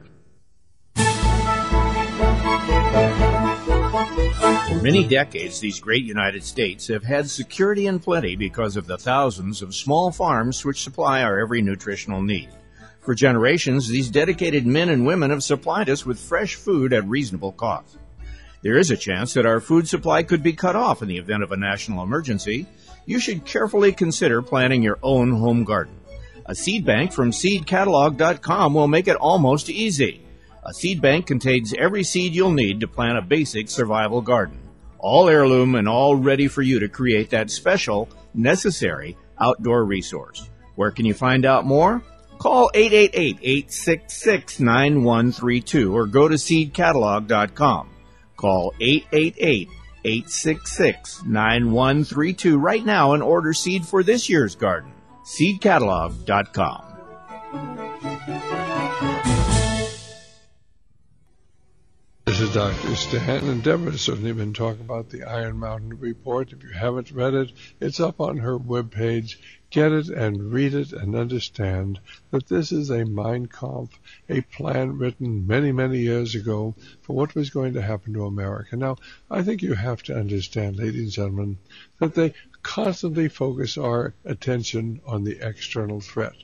For many decades, these great United States have had security and plenty because of the thousands of small farms which supply our every nutritional need. For generations, these dedicated men and women have supplied us with fresh food at reasonable cost. There is a chance that our food supply could be cut off in the event of a national emergency. You should carefully consider planting your own home garden. A seed bank from seed catalog dot com will make it almost easy. A seed bank contains every seed you'll need to plant a basic survival garden. All heirloom and all ready for you to create that special, necessary outdoor resource. Where can you find out more? Call eight eight eight, eight six six, nine one three two or go to seed catalog dot com. Call eight eight eight, eight six six, nine one three two right now and order seed for this year's garden. seed catalog dot com. This is Doctor Stan, and Deborah's certainly been talking about the Iron Mountain Report. If you haven't read it, it's up on her webpage. Get it and read it and understand that this is a Mein Kampf, a plan written many, many years ago for what was going to happen to America. Now, I think you have to understand, ladies and gentlemen, that they constantly focus our attention on the external threat.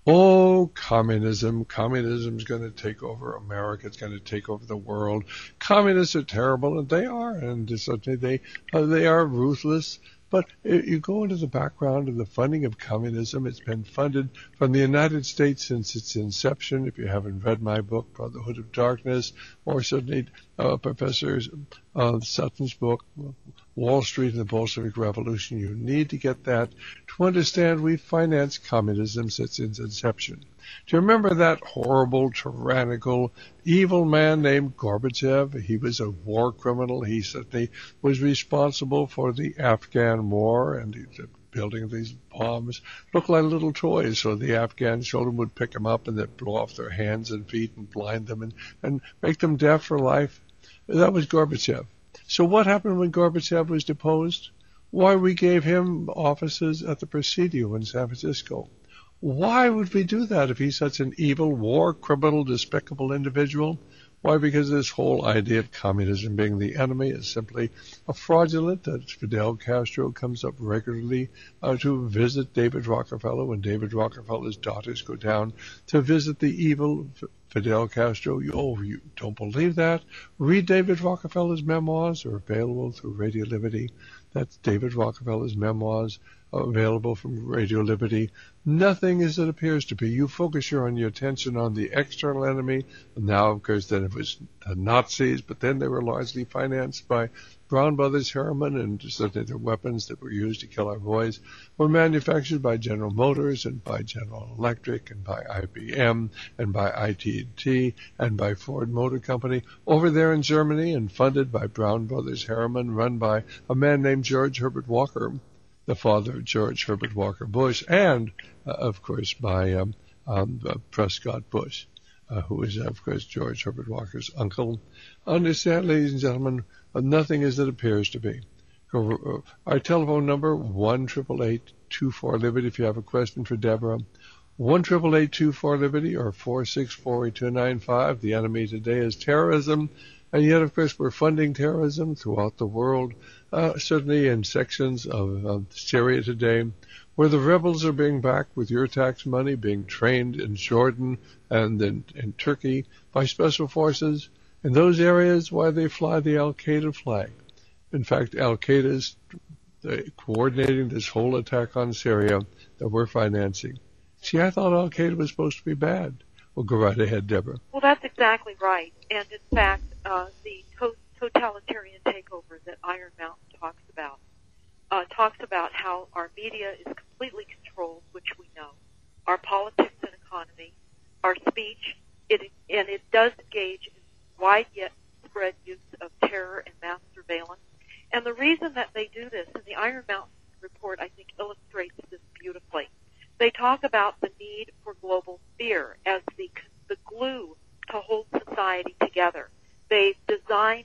Oh, communism. Communism is going to take over America. It's going to take over the world. Communists are terrible, and they are, and certainly they, uh, they are ruthless. But you go into the background of the funding of communism. It's been funded from the United States since its inception. If you haven't read my book, Brotherhood of Darkness, or certainly uh, Professor uh, Sutton's book, Wall Street and the Bolshevik Revolution, you need to get that to understand we financed communism since its inception. Do you remember that horrible, tyrannical, evil man named Gorbachev? He was a war criminal. He certainly was responsible for the Afghan war and the building of these bombs. Looked like little toys, so the Afghan children would pick them up and they'd blow off their hands and feet and blind them and, and make them deaf for life. That was Gorbachev. So what happened when Gorbachev was deposed? Why, we gave him offices at the Presidio in San Francisco. Why would we do that if he's such an evil, war criminal, despicable individual? Why? Because this whole idea of communism being the enemy is simply a fraudulent. That Fidel Castro comes up regularly uh, to visit David Rockefeller when David Rockefeller's daughters go down to visit the evil F- Fidel Castro. You, oh, you don't believe that? Read David Rockefeller's memoirs. They're available through Radio Liberty. That's David Rockefeller's memoirs, available from Radio Liberty. Nothing as it appears to be. You focus your on your attention on the external enemy. Now, of course, then it was the Nazis, but then they were largely financed by Brown Brothers Harriman, and certainly the weapons that were used to kill our boys were manufactured by General Motors and by General Electric and by I B M and by I T and T and by Ford Motor Company over there in Germany, and funded by Brown Brothers Harriman, run by a man named George Herbert Walker, the father of George Herbert Walker Bush, and, uh, of course, by um, um, uh, Prescott Bush, uh, who is, of course, George Herbert Walker's uncle. Understand, ladies and gentlemen, uh, nothing as it appears to be. Uh, our telephone number, one eight eight eight, two four, Liberty, if you have a question for Deborah. one eight eight eight, two four, Liberty, or four six four, eight two nine five. The enemy today is terrorism. And yet, of course, we're funding terrorism throughout the world, uh, certainly in sections of, of Syria today, where the rebels are being backed with your tax money, being trained in Jordan and in, in Turkey by special forces. In those areas, why they fly the Al-Qaeda flag. In fact, Al-Qaeda is coordinating this whole attack on Syria that we're financing. See, I thought Al-Qaeda was supposed to be bad. Well, go right ahead, Deborah. Well, that's exactly right. And in fact, uh, the to- totalitarian takeover that Iron Mountain talks about uh, talks about how our media is completely controlled, which we know, our politics and economy, our speech, it, and it does engage in wide yet spread use of terror and mass surveillance. And the reason that they do this, and the Iron Mountain report, I think, illustrates this beautifully. They talk about the need for global fear as the, the glue to hold society together. They've designed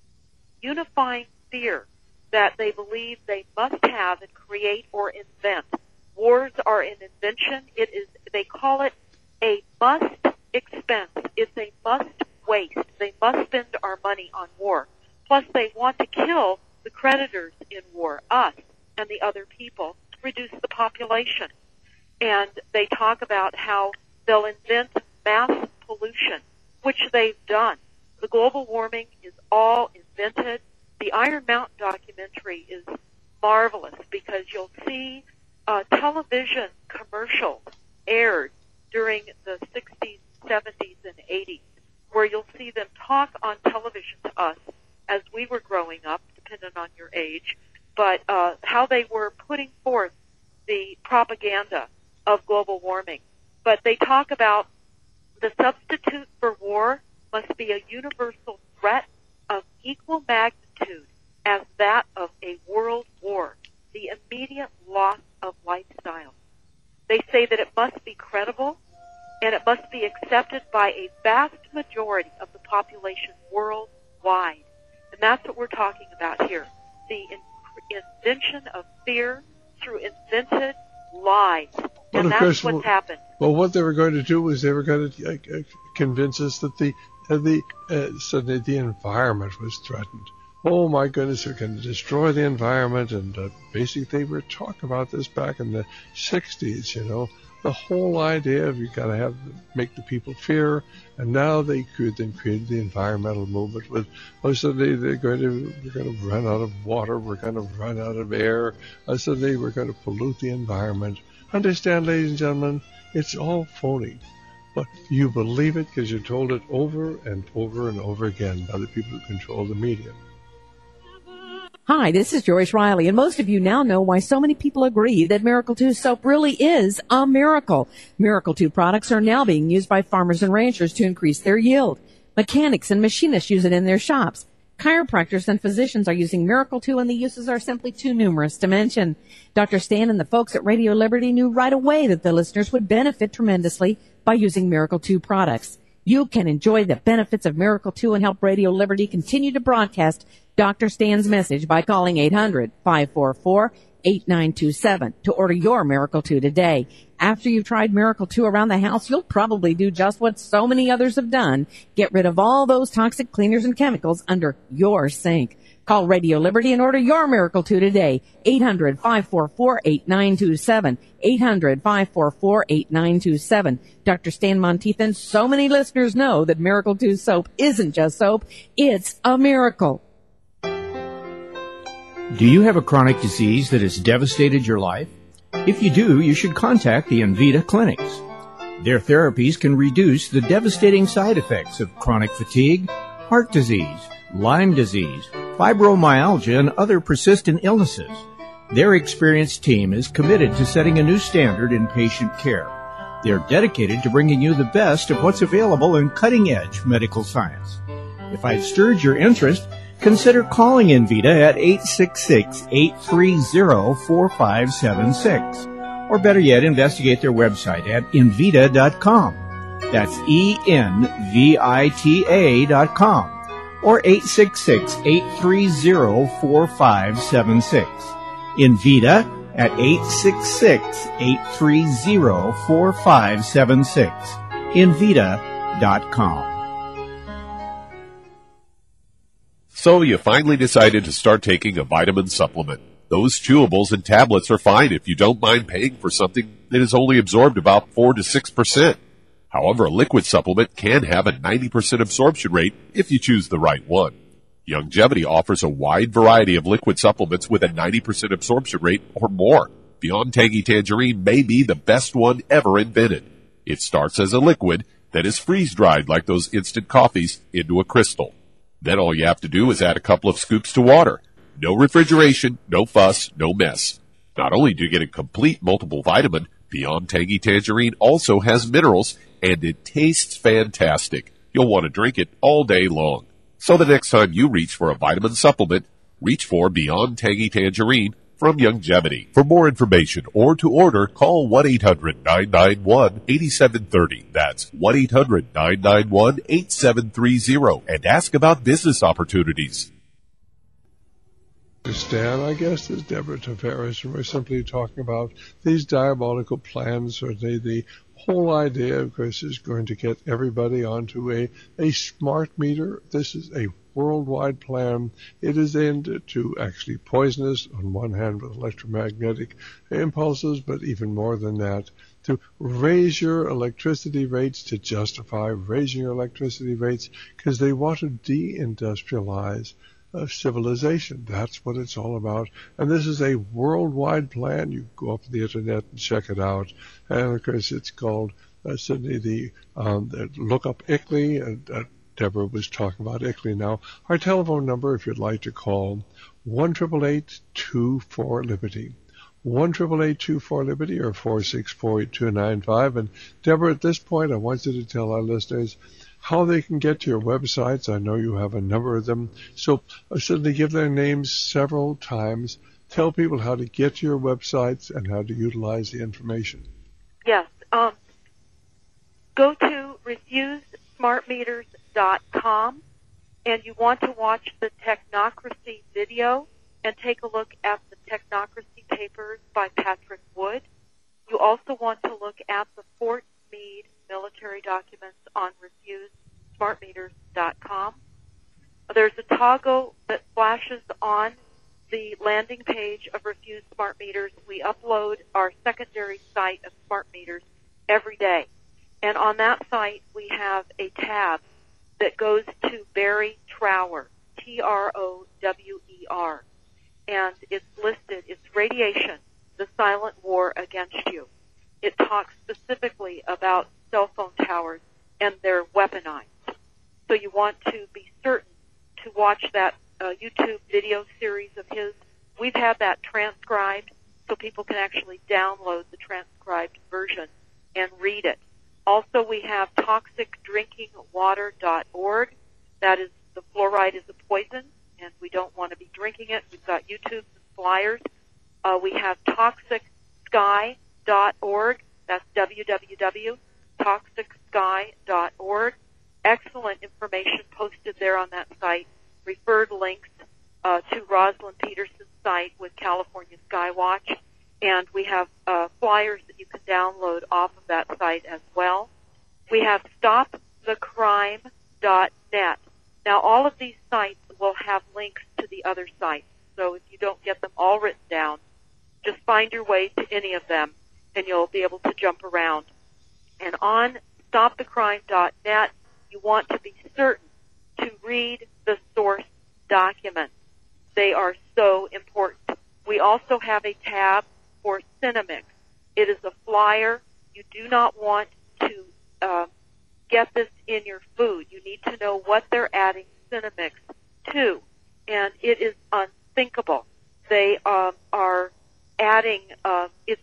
unifying fear that they believe they must have and create or invent. Wars are an invention. It is, they call it a must expense. It's a must waste. They must spend our money on war. Plus, they want to kill the creditors in war, us and the other people, to reduce the population. And they talk about how they'll invent mass pollution, which they've done. The global warming is all invented. The Iron Mountain documentary is marvelous because you'll see uh, television commercials aired during the sixties, seventies, and eighties, where you'll see them talk on television to us as we were growing up, depending on your age, but uh, how they were putting forth the propaganda of global warming. but they talk about the substitute for war must be a universal threat of equal magnitude as that of a world war, the immediate loss of lifestyle. They say that it must be credible and it must be accepted by a vast majority of the population worldwide. And that's what we're talking about here. The in- invention of fear through invented lies. Well, and of that's course, what's well, happened. Well, what they were going to do was they were going to uh, uh, convince us that the uh, the uh, suddenly the environment was threatened. Oh my goodness, they're going to destroy the environment, and uh, basically they were talking about this back in the sixties. You know, the whole idea of you got to have make the people fear, and now they could then created the environmental movement with oh suddenly they're going to we're going to run out of water, we're going to run out of air, uh, suddenly we're going to pollute the environment. Understand, ladies and gentlemen, it's all phony. But you believe it because you're told it over and over and over again by the people who control the media. Hi, this is Joyce Riley, and most of you now know why so many people agree that Miracle two soap really is a miracle. Miracle two products are now being used by farmers and ranchers to increase their yield. Mechanics and machinists use it in their shops. Chiropractors and physicians are using Miracle two, and the uses are simply too numerous to mention. Doctor Stan and the folks at Radio Liberty knew right away that the listeners would benefit tremendously by using Miracle two products. You can enjoy the benefits of Miracle two and help Radio Liberty continue to broadcast Doctor Stan's message by calling eight hundred, five four four, eight nine two seven to order your Miracle two today. After you've tried Miracle two around the house, you'll probably do just what so many others have done. Get rid of all those toxic cleaners and chemicals under your sink. Call Radio Liberty and order your Miracle two today. eight hundred, five four four, eight nine two seven. eight hundred, five four four, eight nine two seven. Doctor Stan Monteith and so many listeners know that Miracle two soap isn't just soap, it's a miracle. Do you have a chronic disease that has devastated your life? If you do, you should contact the Envita clinics. Their therapies can reduce the devastating side effects of chronic fatigue, heart disease, Lyme disease, fibromyalgia, and other persistent illnesses. Their experienced team is committed to setting a new standard in patient care. They're dedicated to bringing you the best of what's available in cutting-edge medical science. If I've stirred your interest, consider calling Envita at eight six six, eight three zero, four five seven six. Or better yet, investigate their website at Envita dot com. That's E N V I T A dot com. Or eight six six, eight three zero, four five seven six. Envita at eight six six, eight three zero, four five seven six. Envita dot com. So you finally decided to start taking a vitamin supplement. Those chewables and tablets are fine if you don't mind paying for something that is only absorbed about four to six percent. However, a liquid supplement can have a ninety percent absorption rate if you choose the right one. Youngevity offers a wide variety of liquid supplements with a ninety percent absorption rate or more. Beyond Tangy Tangerine may be the best one ever invented. It starts as a liquid that is freeze-dried like those instant coffees into a crystal. Then all you have to do is add a couple of scoops to water. No refrigeration, no fuss, no mess. Not only do you get a complete multiple vitamin, Beyond Tangy Tangerine also has minerals, and it tastes fantastic. You'll want to drink it all day long. So the next time you reach for a vitamin supplement, reach for Beyond Tangy Tangerine from Youngevity. For more information or to order, call one eight hundred, nine nine one, eight seven three zero. That's one eight hundred, nine nine one, eight seven three zero and ask about business opportunities. Stan, I guess, is Deborah Tavares, and we're simply talking about these diabolical plans, or the, the whole idea, of course, is going to get everybody onto a, a smart meter. This is a worldwide plan. It is aimed to actually poison us, on one hand, with electromagnetic impulses, but even more than that, to raise your electricity rates, to justify raising your electricity rates, because they want to deindustrialize of civilization. That's what it's all about. And this is a worldwide plan. You go up to the internet and check it out. And of course, it's called uh, Sydney the, um, the look up I C L I. And uh, Deborah was talking about I C L I now. Our telephone number, if you'd like to call, one eight eight eight, two four, Liberty. one eight eight eight two four Liberty or four six four eight two nine five. And Deborah, at this point, I want you to tell our listeners how they can get to your websites. I know you have a number of them. So uh, certainly give their names several times. Tell people how to get to your websites and how to utilize the information. Yes. Um, go to refuse smart meters dot com, and you want to watch the Technocracy video and take a look at the Technocracy papers by Patrick Wood. You also want to look at the Fort Meade military documents on refuse smart meters dot com. There's a toggle that flashes on the landing page of Refuse Smart Meters. We upload our secondary site of smart meters every day. And on that site, we have a tab that goes to Barry Trower, T R O W E R. And it's listed, it's Radiation, the Silent War Against You. It talks specifically about cell phone towers and their weaponized. So you want to be certain to watch that uh, YouTube video series of his. We've had that transcribed so people can actually download the transcribed version and read it. Also, we have toxic drinking water dot org. That is, the fluoride is a poison, and we don't want to be drinking it. We've got YouTubes and flyers. Uh, we have toxic sky dot org. That's w w w dot toxic sky dot org. Excellent information posted there on that site. Referred links uh, to Rosalind Peterson's site with California Skywatch. And we have uh, flyers that you can download off of that site as well. We have stop the crime dot net. Now, all of these sites will have links to the other sites. So if you don't get them all written down, just find your way to any of them, and you'll be able to jump around. And on stop the crime dot net, you want to be certain to read the source documents. They are so important. We also have a tab for Cinemix. It is a flyer. You do not want to uh, get this in your food. You need to know what they're adding Cinemix to, and it is unthinkable. They um, are adding, uh, it's,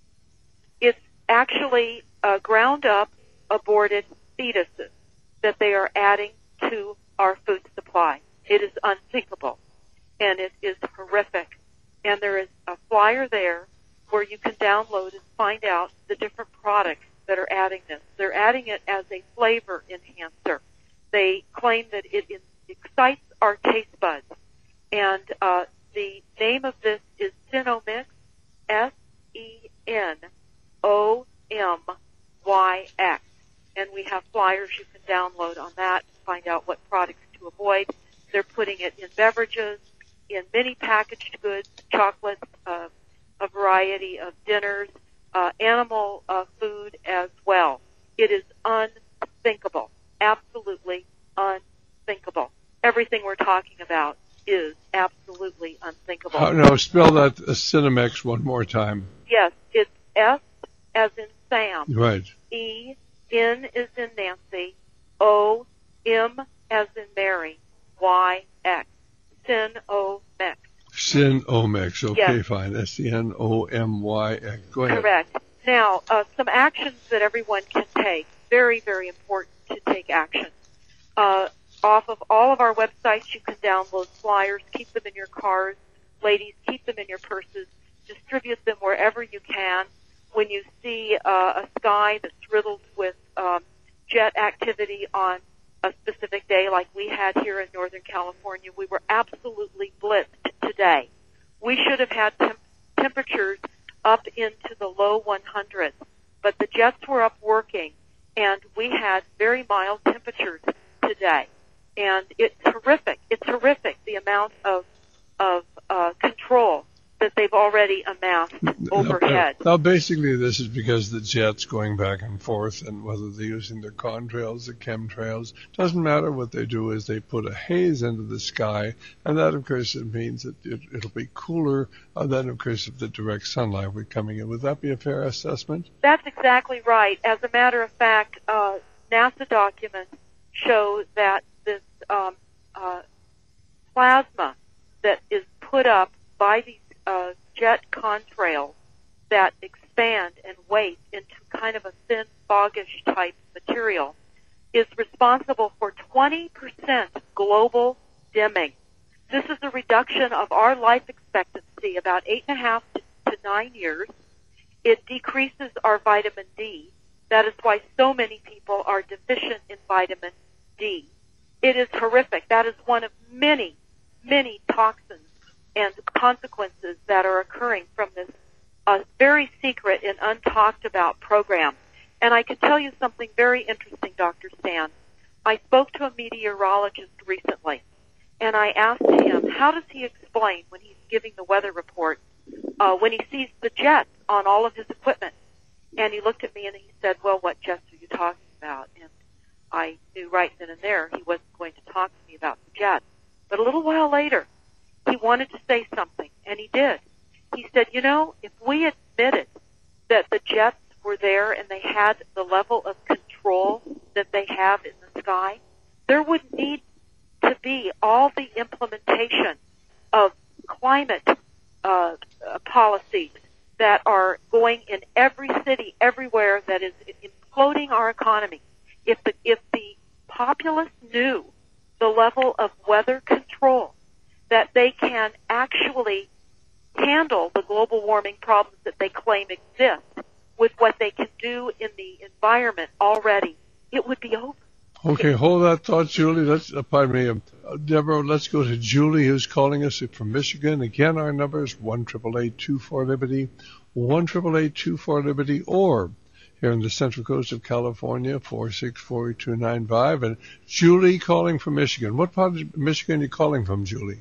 it's actually uh, ground up aborted fetuses that they are adding to our food supply. It is unthinkable, and it is horrific. And there is a flyer there where you can download and find out the different products that are adding this. They're adding it as a flavor enhancer. They claim that it is, excites our taste buds. And uh, the name of this is Cenomix, S E N O M Y X. And we have flyers you can download on that to find out what products to avoid. They're putting it in beverages, in many packaged goods, chocolates, uh, a variety of dinners, uh, animal uh, food as well. It is unthinkable, absolutely unthinkable. Everything we're talking about is absolutely unthinkable. Uh, no, spell that uh, Cinemix one more time. Yes, it's S as in Sam. Right. E, N is in Nancy, O, M as in Mary, Y, X. Cinemix. Cinemix. Okay, Yes. fine. S C N O M Y X. Go ahead. Correct. Now, uh, some actions that everyone can take. Very, very important to take action. Uh, off of all of our websites, you can download flyers, keep them in your cars. Ladies, keep them in your purses. Distribute them wherever you can. When you see uh, a sky that's riddled with um, jet activity on a specific day like we had here in Northern California, we were absolutely blitzed today. We should have had temp- temperatures up into the low one hundreds, but the jets were up working, and we had very mild temperatures today. And it's horrific. It's horrific, the amount of, of uh, control that they've already amassed overhead. Now, basically, this is because the jet's going back and forth, and whether they're using their contrails, the chemtrails, doesn't matter. What they do is they put a haze into the sky, and that, of course, it means that it, it'll be cooler uh, than, of course, if the direct sunlight were coming in. Would that be a fair assessment? That's exactly right. As a matter of fact, uh, NASA documents show that this um, uh, plasma that is put up by these uh, jet contrails that expand and weight into kind of a thin, foggish type material is responsible for twenty percent global dimming. This is a reduction of our life expectancy, about eight and a half to nine years. It decreases our vitamin D. That is why so many people are deficient in vitamin D. It is horrific. That is one of many, many toxins and consequences that are occurring from this uh, very secret and untalked about program. And I can tell you something very interesting, Doctor Stan. I spoke to a meteorologist recently, and I asked him, how does he explain when he's giving the weather report, uh, when he sees the jets on all of his equipment? And he looked at me and he said, well, what jets are you talking about? And I knew right then and there he wasn't going to talk to me about the jets. But a little while later, he wanted to say something, and he did. He said, you know, if we admitted that the jets were there and they had the level of control that they have in the sky, there would need to be all the implementation of climate uh, uh, policies that are going in every city, everywhere, that is imploding our economy. If the, if the populace knew the level of weather control that they can actually handle the global warming problems that they claim exist with what they can do in the environment already, it would be over. Okay, hold that thought, Julie. Let's, uh, pardon me, uh, Deborah, let's go to Julie, who's calling us from Michigan. Again, our number is one eight eight eight, two four, Liberty, one eight eight eight, two four, Liberty, or here on the Central Coast of California, four six four, two nine five. And Julie calling from Michigan. What part of Michigan are you calling from, Julie?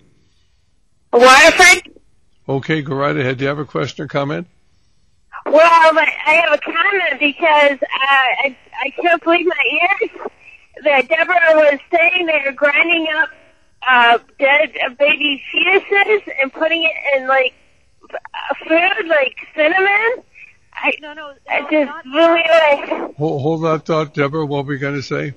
Waterford. Okay, go right ahead. Do you have a question or comment? Well, I have a comment because uh, I I can't believe my ears that Deborah was saying they're grinding up uh, dead baby fetuses and putting it in like food, like cinnamon. I, no, no, no, I just not, really like. Hold, hold that thought, Deborah. What were we going to say?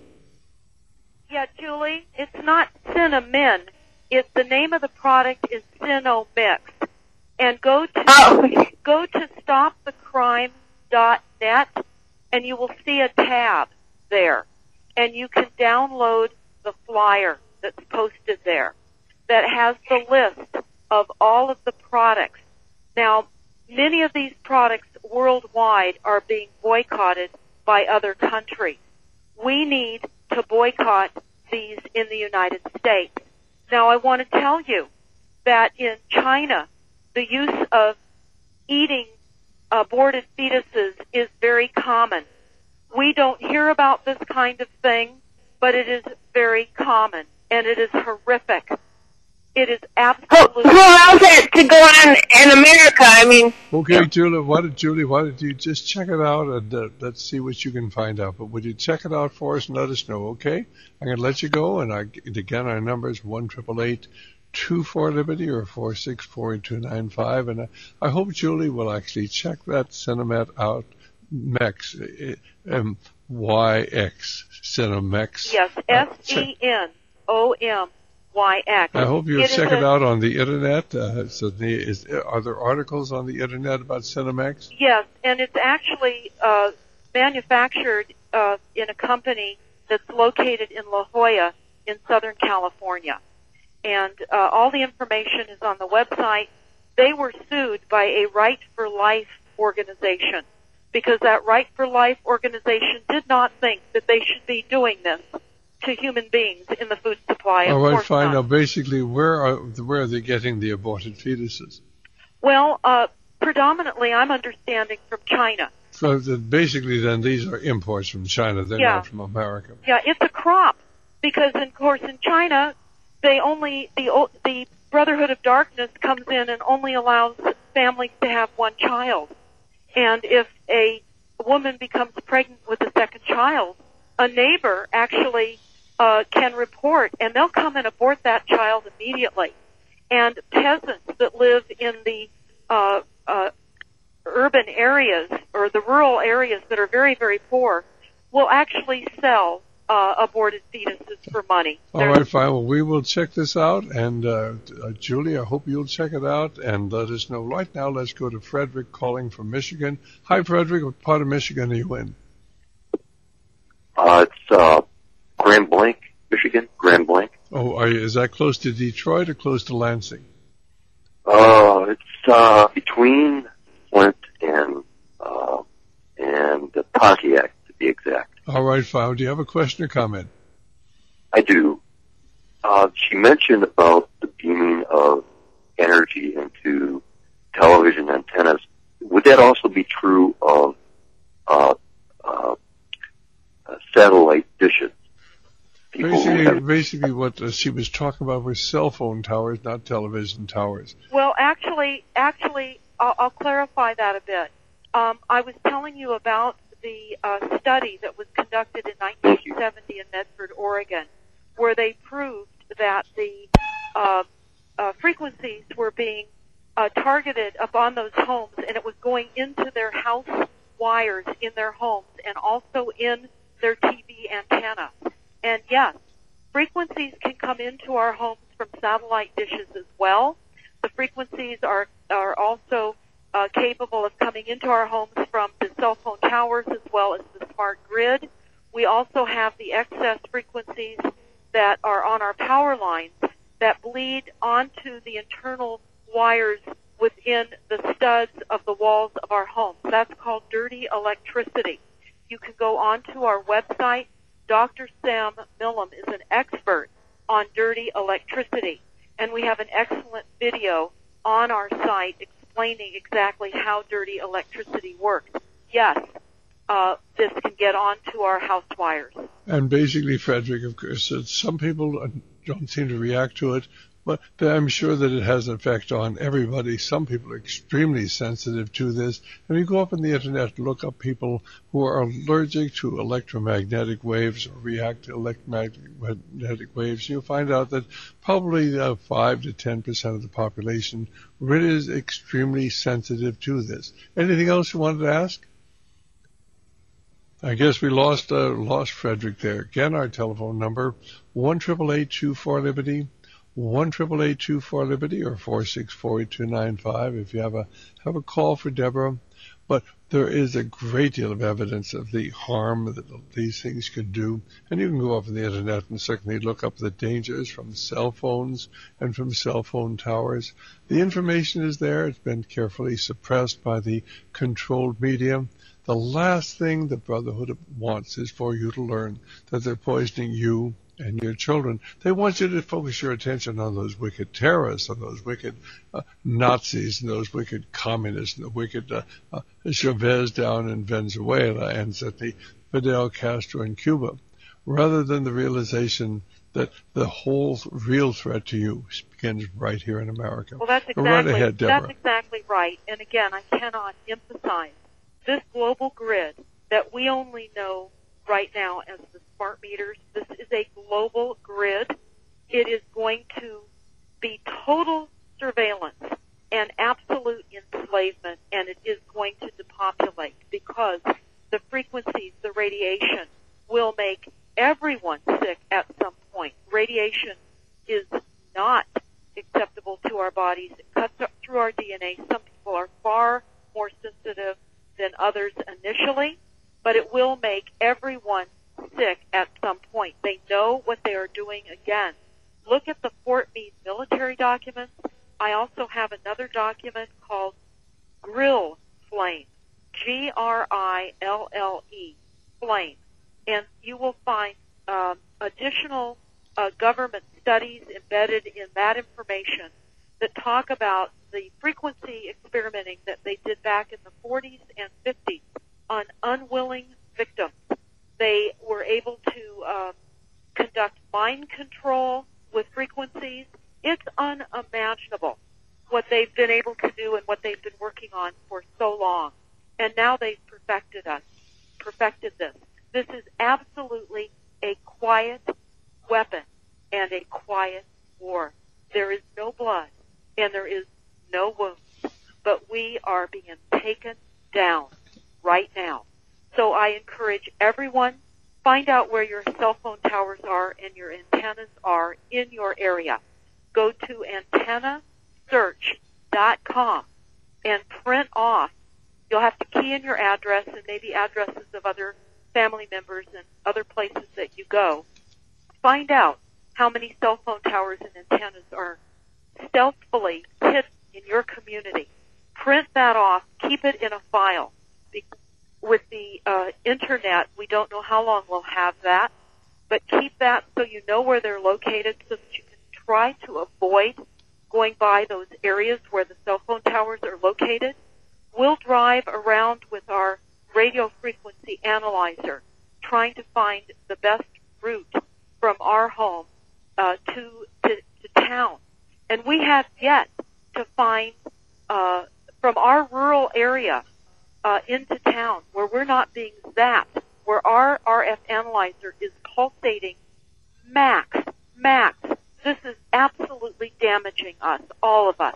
Yeah, Julie, it's not cinnamon. It's the name of the product is Cinomix. And go to oh. go to stop the crime dot net, and you will see a tab there, and you can download the flyer that's posted there that has the list of all of the products. Now, many of these products worldwide are being boycotted by other countries. We need to boycott these in the United States. Now, I want to tell you that in China, the use of eating aborted fetuses is very common. We don't hear about this kind of thing, but it is very common, and it is horrific. It is absolutely... Who else has to go on in America? I mean... Okay, Julie, why did, Julie, why did you just check it out and uh, let's see what you can find out. But would you check it out for us and let us know, okay? I'm going to let you go, and I, again, our number is one eight eight eight, two four, Liberty or four six four, two nine five. And I, I hope Julie will actually check that Cinemet out, Mex, M Y X, Cinemex. Yes, S E N O M Y X. I hope you'll it check a, it out on the Internet. Uh, so the, is, are there articles on the Internet about Cinemex? Yes, and it's actually uh, manufactured uh, in a company that's located in La Jolla in Southern California. And uh, all the information is on the website. They were sued by a Right for Life organization because that Right for Life organization did not think that they should be doing this to human beings in the food supply. All right, course fine. not. Now, basically, where are where are they getting the aborted fetuses? Well, uh, predominantly, I'm understanding from China. So that basically, then these are imports from China. They're Yeah. not from America. Yeah, it's a crop because, of course, in China, they only the the Brotherhood of Darkness comes in and only allows families to have one child. And if a woman becomes pregnant with a second child, a neighbor actually uh, can report, and they'll come and abort that child immediately. And peasants that live in the uh, uh, urban areas or the rural areas that are very, very poor will actually sell uh, aborted fetuses for money. All right, fine. Well, we will check this out. And, uh, uh, Julie, I hope you'll check it out and let us know. Right now, let's go to Frederick calling from Michigan. Hi, Frederick. What part of Michigan are you in? Uh, it's, uh, Grand Blanc, Michigan. Grand Blanc. Oh, are you, is that close to Detroit or close to Lansing? Uh, it's, uh, between Flint and, uh, and Pontiac, to be exact. All right, fine. Do you have a question or comment? I do. Uh, she mentioned about the beaming of energy into television antennas. Would that also be true of, uh, uh, uh satellite dishes? People Basically, have- basically what uh, she was talking about were cell phone towers, not television towers. Well, actually, actually, I'll, I'll clarify that a bit. Um, I was telling you about the uh, study that was conducted in nineteen seventy in Medford, Oregon, where they proved that the uh, uh, frequencies were being uh, targeted upon those homes, and it was going into their house wires in their homes and also in their T V antenna. And yes, frequencies can come into our homes from satellite dishes as well. The frequencies are are also uh, capable of coming into our homes from the cell phone towers as well as the smart grid. We also have the excess frequencies that are on our power lines that bleed onto the internal wires within the studs of the walls of our homes. That's called dirty electricity. You can go onto our website. Doctor Sam Millam is an expert on dirty electricity, and we have an excellent video on our site explaining exactly how dirty electricity works. Yes, uh, this can get onto our house wires. And basically, Frederick, of course, uh, some people don't seem to react to it, but I'm sure that it has an effect on everybody. Some people are extremely sensitive to this. And you go up on the internet and look up people who are allergic to electromagnetic waves or react to electromagnetic waves. You'll find out that probably uh, five to ten percent of the population really is extremely sensitive to this. Anything else you wanted to ask? I guess we lost uh, lost Frederick there. Again, our telephone number, one eight eight eight, two four, Liberty. one eight eight eight, two four, Liberty or four six four, eight two nine five if you have a have a call for Deborah. But there is a great deal of evidence of the harm that these things can do. And you can go up on the internet and certainly look up the dangers from cell phones and from cell phone towers. The information is there. It's been carefully suppressed by the controlled media. The last thing the Brotherhood wants is for you to learn that they're poisoning you and your children. They want you to focus your attention on those wicked terrorists, on those wicked uh, Nazis, and those wicked communists, and the wicked uh, uh, Chavez down in Venezuela, and certainly Fidel Castro in Cuba, rather than the realization that the whole real threat to you begins right here in America. Well, that's exactly, right ahead, Deborah. That's exactly right. And again, I cannot emphasize this global grid that we only know right now as the smart meters. This is a global grid. It is going to be total surveillance and absolute enslavement, and it is going to depopulate because the frequencies, the radiation, will make everyone sick at some point. Radiation is not acceptable to our bodies. It cuts through our D N A. Some people are far more sensitive than others initially, but it will make everyone sick at some point. They know what they are doing again. Look at the Fort Meade military documents. I also have another document called Grill Flame, G R I L L E, Flame. And you will find um, additional uh, government studies embedded in that information that talk about the frequency experimenting that they did back in the forties and fifties on unwilling victims. They were able to um, conduct mind control with frequencies. It's unimaginable what they've been able to do and what they've been working on for so long. And now they've perfected us, perfected this. This is absolutely a quiet weapon and a quiet war. There is no blood and there is no wounds, but we are being taken down right now. So I encourage everyone Find out where your cell phone towers are and your antennas are in your area. Go to antenna search dot com and print off. You'll have to key in your address and maybe addresses of other family members and other places that you go. Find out how many cell phone towers and antennas are stealthily hidden in your community. Print that off. Keep it in a file. With the uh, internet, we don't know how long we'll have that, but keep that so you know where they're located so that you can try to avoid going by those areas where the cell phone towers are located. We'll drive around with our radio frequency analyzer trying to find the best route from our home uh, to, to to town. And we have yet to find uh, from our rural area uh, into town where we're not being zapped, where our R F analyzer is pulsating max, max. This is absolutely damaging us, all of us.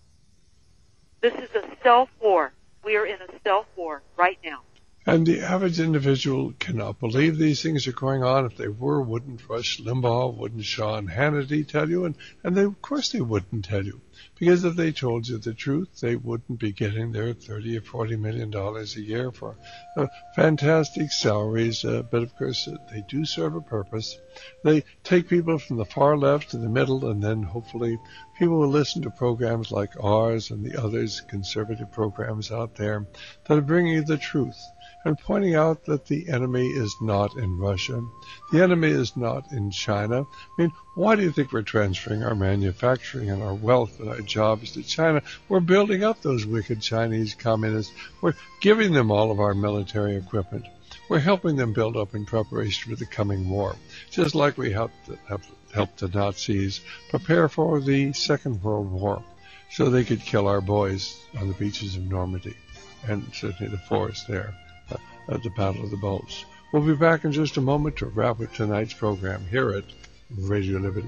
This is a stealth war. We are in a stealth war right now. And the average individual cannot believe these things are going on. If they were, wouldn't Rush Limbaugh, wouldn't Sean Hannity tell you? And, and they, of course they wouldn't tell you. Because if they told you the truth, they wouldn't be getting their thirty or forty million dollars a year for uh, fantastic salaries. Uh, but of course, uh, they do serve a purpose. They take people from the far left to the middle, and then hopefully people will listen to programs like ours and the others, conservative programs out there, that are bringing you the truth and pointing out that the enemy is not in Russia. The enemy is not in China. I mean, why do you think we're transferring our manufacturing and our wealth and our jobs to China? We're building up those wicked Chinese communists. We're giving them all of our military equipment. We're helping them build up in preparation for the coming war, just like we helped, helped the Nazis prepare for the Second World War so they could kill our boys on the beaches of Normandy and certainly the forest there at the Battle of the Bulge. We'll be back in just a moment to wrap up tonight's program here at Radio Liberty.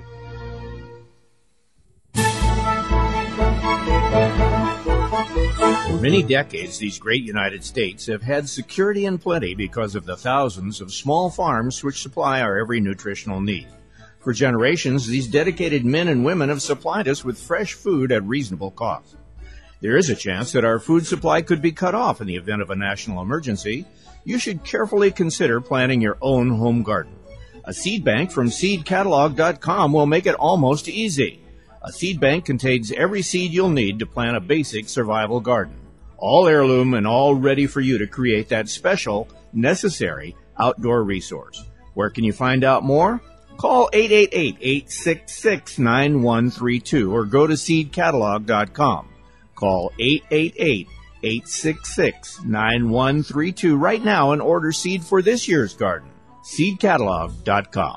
For many decades, these great United States have had security and plenty because of the thousands of small farms which supply our every nutritional need. For generations, these dedicated men and women have supplied us with fresh food at reasonable cost. There is a chance that our food supply could be cut off in the event of a national emergency. You should carefully consider planting your own home garden. A seed bank from seed catalog dot com will make it almost easy. A seed bank contains every seed you'll need to plant a basic survival garden. All heirloom and all ready for you to create that special, necessary outdoor resource. Where can you find out more? Call eight eight eight, eight six six, nine one three two or go to seed catalog dot com. Call eight eight eight, eight six six, nine one three two right now and order seed for this year's garden. seed catalog dot com.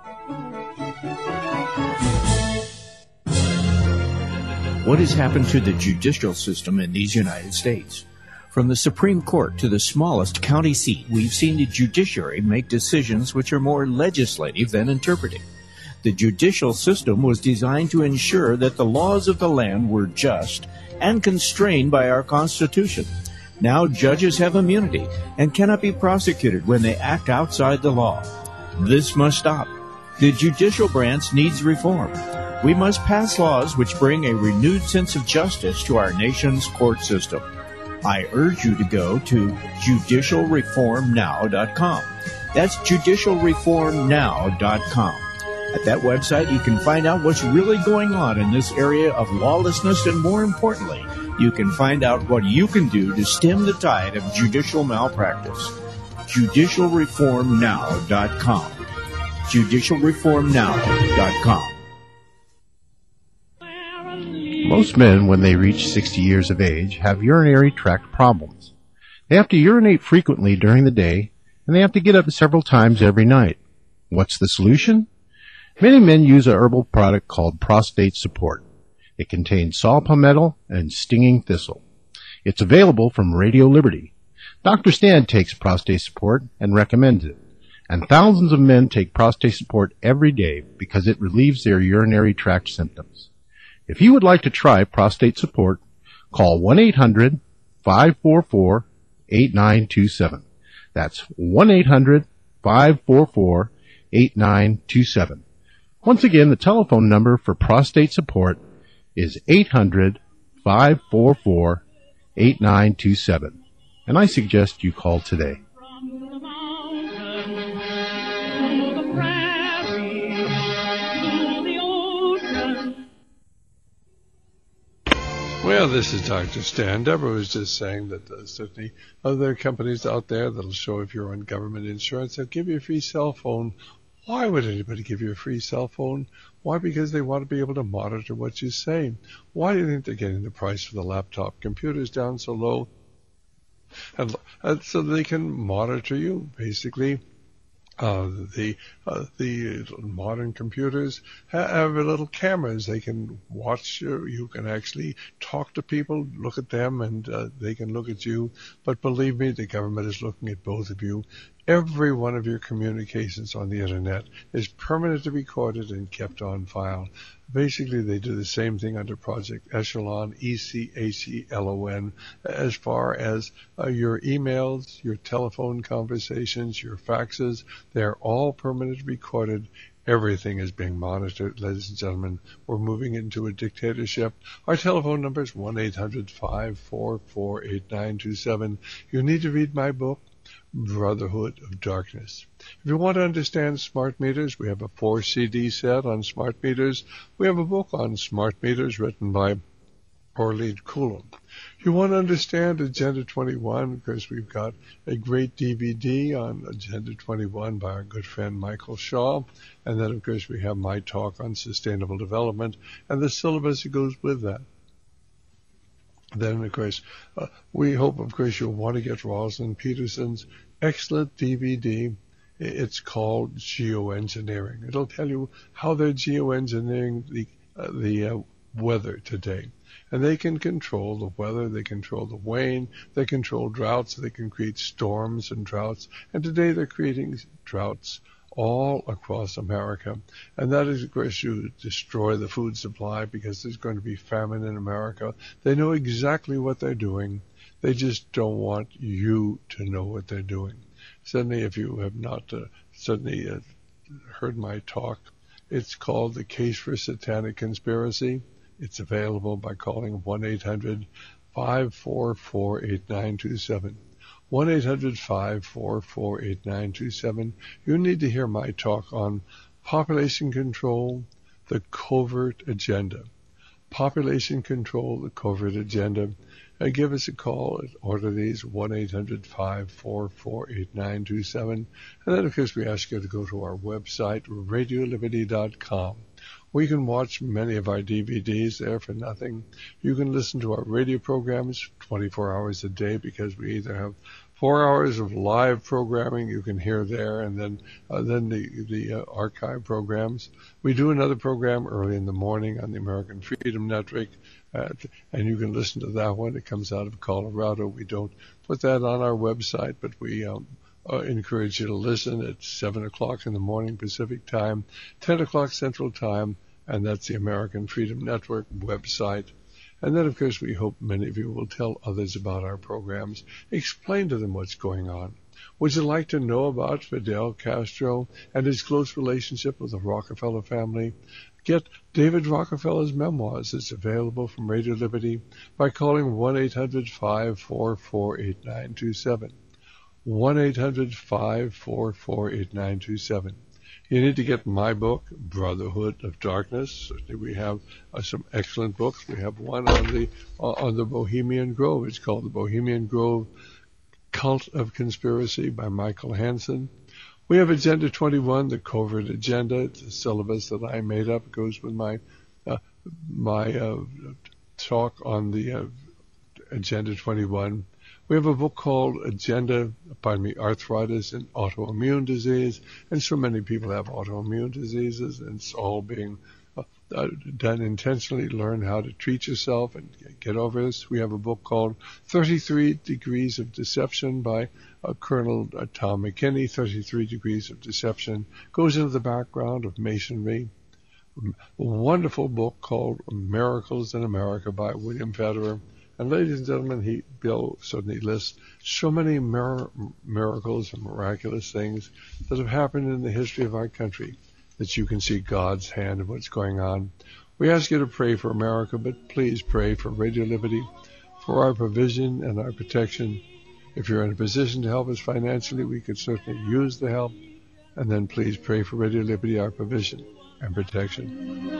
What has happened to the judicial system in these United States? From the Supreme Court to the smallest county seat, we've seen the judiciary make decisions which are more legislative than interpretive. The judicial system was designed to ensure that the laws of the land were just and constrained by our Constitution. Now judges have immunity and cannot be prosecuted when they act outside the law. This must stop. The judicial branch needs reform. We must pass laws which bring a renewed sense of justice to our nation's court system. I urge you to go to judicial reform now dot com. That's judicial reform now dot com. At that website, you can find out what's really going on in this area of lawlessness, and more importantly, you can find out what you can do to stem the tide of judicial malpractice. judicial reform now dot com. judicial reform now dot com. Most men, when they reach sixty years of age, have urinary tract problems. They have to urinate frequently during the day, and they have to get up several times every night. What's the solution? Many men use a herbal product called Prostate Support. It contains saw palmetto and stinging thistle. It's available from Radio Liberty. Doctor Stan takes Prostate Support and recommends it. And thousands of men take Prostate Support every day because it relieves their urinary tract symptoms. If you would like to try Prostate Support, call one eight hundred, five four four, eight nine two seven. That's one eight hundred, five four four, eight nine two seven. Once again, the telephone number for prostate support is eight hundred, five four four, eight nine two seven. And I suggest you call today. Well, this is Doctor Stan. Deborah was just saying that uh, certainly other companies out there that'll show if you're on government insurance, they'll give you a free cell phone. Why would anybody give you a free cell phone? Why? Because they want to be able to monitor what you say. Why do you think they're getting the price for the laptop computers down so low? And, and so they can monitor you, basically. Uh, the uh, the modern computers have little cameras. They can watch you. You can actually talk to people, look at them, and uh, they can look at you. But believe me, the government is looking at both of you. Every one of your communications on the Internet is permanently recorded and kept on file. Basically, they do the same thing under Project Echelon, E C H E L O N, as far as uh, your emails, your telephone conversations, your faxes. They're all permanently recorded. Everything is being monitored, ladies and gentlemen. We're moving into a dictatorship. Our telephone number is one eight hundred, five four four, eight nine two seven. You need to read my book, Brotherhood of Darkness. If you want to understand smart meters, we have a four C D set on smart meters. We have a book on smart meters written by Orlene Coulomb. If you want to understand Agenda twenty-one, because we've got a great D V D on Agenda twenty-one by our good friend Michael Shaw. And then, of course, we have my talk on sustainable development and the syllabus that goes with that. Then, of course, uh, we hope, of course, you'll want to get Rosalind Peterson's excellent D V D. It's called Geoengineering. It'll tell you how they're geoengineering the uh, the uh, weather today. And they can control the weather, they control the rain, they control droughts, they can create storms and droughts. And today they're creating droughts all across America. And that is, of course, to destroy the food supply because there's going to be famine in America. They know exactly what they're doing. They just don't want you to know what they're doing. Certainly, if you have not uh, suddenly uh, heard my talk, it's called The Case for Satanic Conspiracy. It's available by calling one eight hundred, five four four, eight nine two seven. one eight hundred, five four four, eight nine two seven. You need to hear my talk on population control, the covert agenda. Population control, the covert agenda. And give us a call at order these one eight hundred, five four four, eight nine two seven. And then, of course, we ask you to go to our website, radio liberty dot com. We can watch many of our D V Ds there for nothing. You can listen to our radio programs twenty-four hours a day because we either have four hours of live programming you can hear there, and then uh, then the the uh, archive programs. We do another program early in the morning on the American Freedom Network, uh, and you can listen to that one. It comes out of Colorado. We don't put that on our website, but we um, uh, encourage you to listen at seven o'clock in the morning Pacific Time, ten o'clock Central Time, and that's the American Freedom Network website. And then, of course, we hope many of you will tell others about our programs. Explain to them what's going on. Would you like to know about Fidel Castro and his close relationship with the Rockefeller family? Get David Rockefeller's memoirs. It's available from Radio Liberty by calling one eight hundred, five four four, eight nine two seven. one eight hundred, five four four, eight nine two seven. You need to get my book, Brotherhood of Darkness. Certainly we have uh, some excellent books. We have one on the uh, on the Bohemian Grove. It's called The Bohemian Grove Cult of Conspiracy by Michael Hansen. We have Agenda twenty-one, the Covert Agenda. It's a syllabus that I made up. It goes with my uh, my uh, talk on the uh, Agenda twenty-one. We have a book called Agenda, pardon me, Arthritis and Autoimmune Disease, and so many people have autoimmune diseases, and it's all being uh, uh, done intentionally. Learn how to treat yourself and get over this. We have a book called thirty-three Degrees of Deception by uh, Colonel uh, Tom McKinney. thirty-three Degrees of Deception goes into the background of Masonry. A wonderful book called Miracles in America by William Federer. And ladies and gentlemen, he, Bill certainly lists so many mir- miracles and miraculous things that have happened in the history of our country that you can see God's hand in what's going on. We ask you to pray for America, but please pray for Radio Liberty, for our provision and our protection. If you're in a position to help us financially, we could certainly use the help. And then please pray for Radio Liberty, our provision and protection.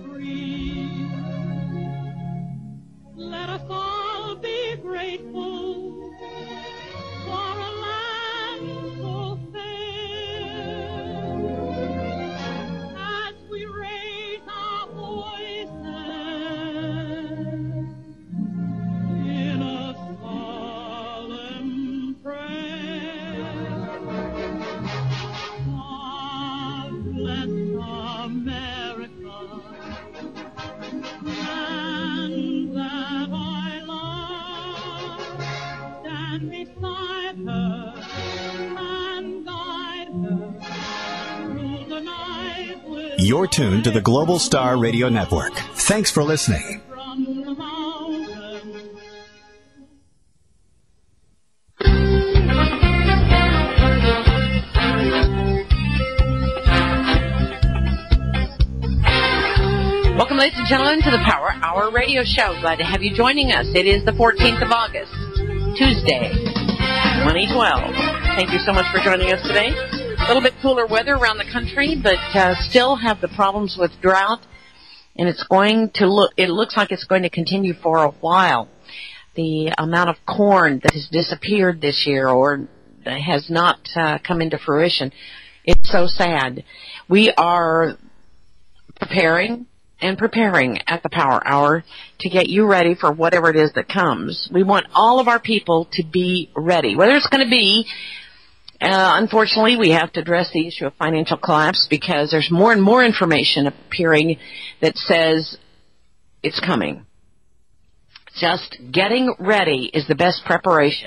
Let us all be grateful for a land so fair. As we raise our voices in a solemn prayer. God bless America, land that I love. Stand beside her and guide her through the night with You're tuned to the Global Star Radio Network. Thanks for listening. from the mountains. Welcome, ladies and gentlemen, to the Power Hour Radio Show. Glad to have you joining us. It is the fourteenth of August, Tuesday, twenty twelve. Thank you so much for joining us today. A little bit cooler weather around the country, but uh, still have the problems with drought, and it's going to look. It looks like it's going to continue for a while. The amount of corn that has disappeared this year or has not uh, come into fruition, it's so sad. We are preparing and preparing at the Power Hour to get you ready for whatever it is that comes. We want all of our people to be ready. Whether it's going to be, uh, unfortunately, we have to address the issue of financial collapse because there's more and more information appearing that says it's coming. Just getting ready is the best preparation.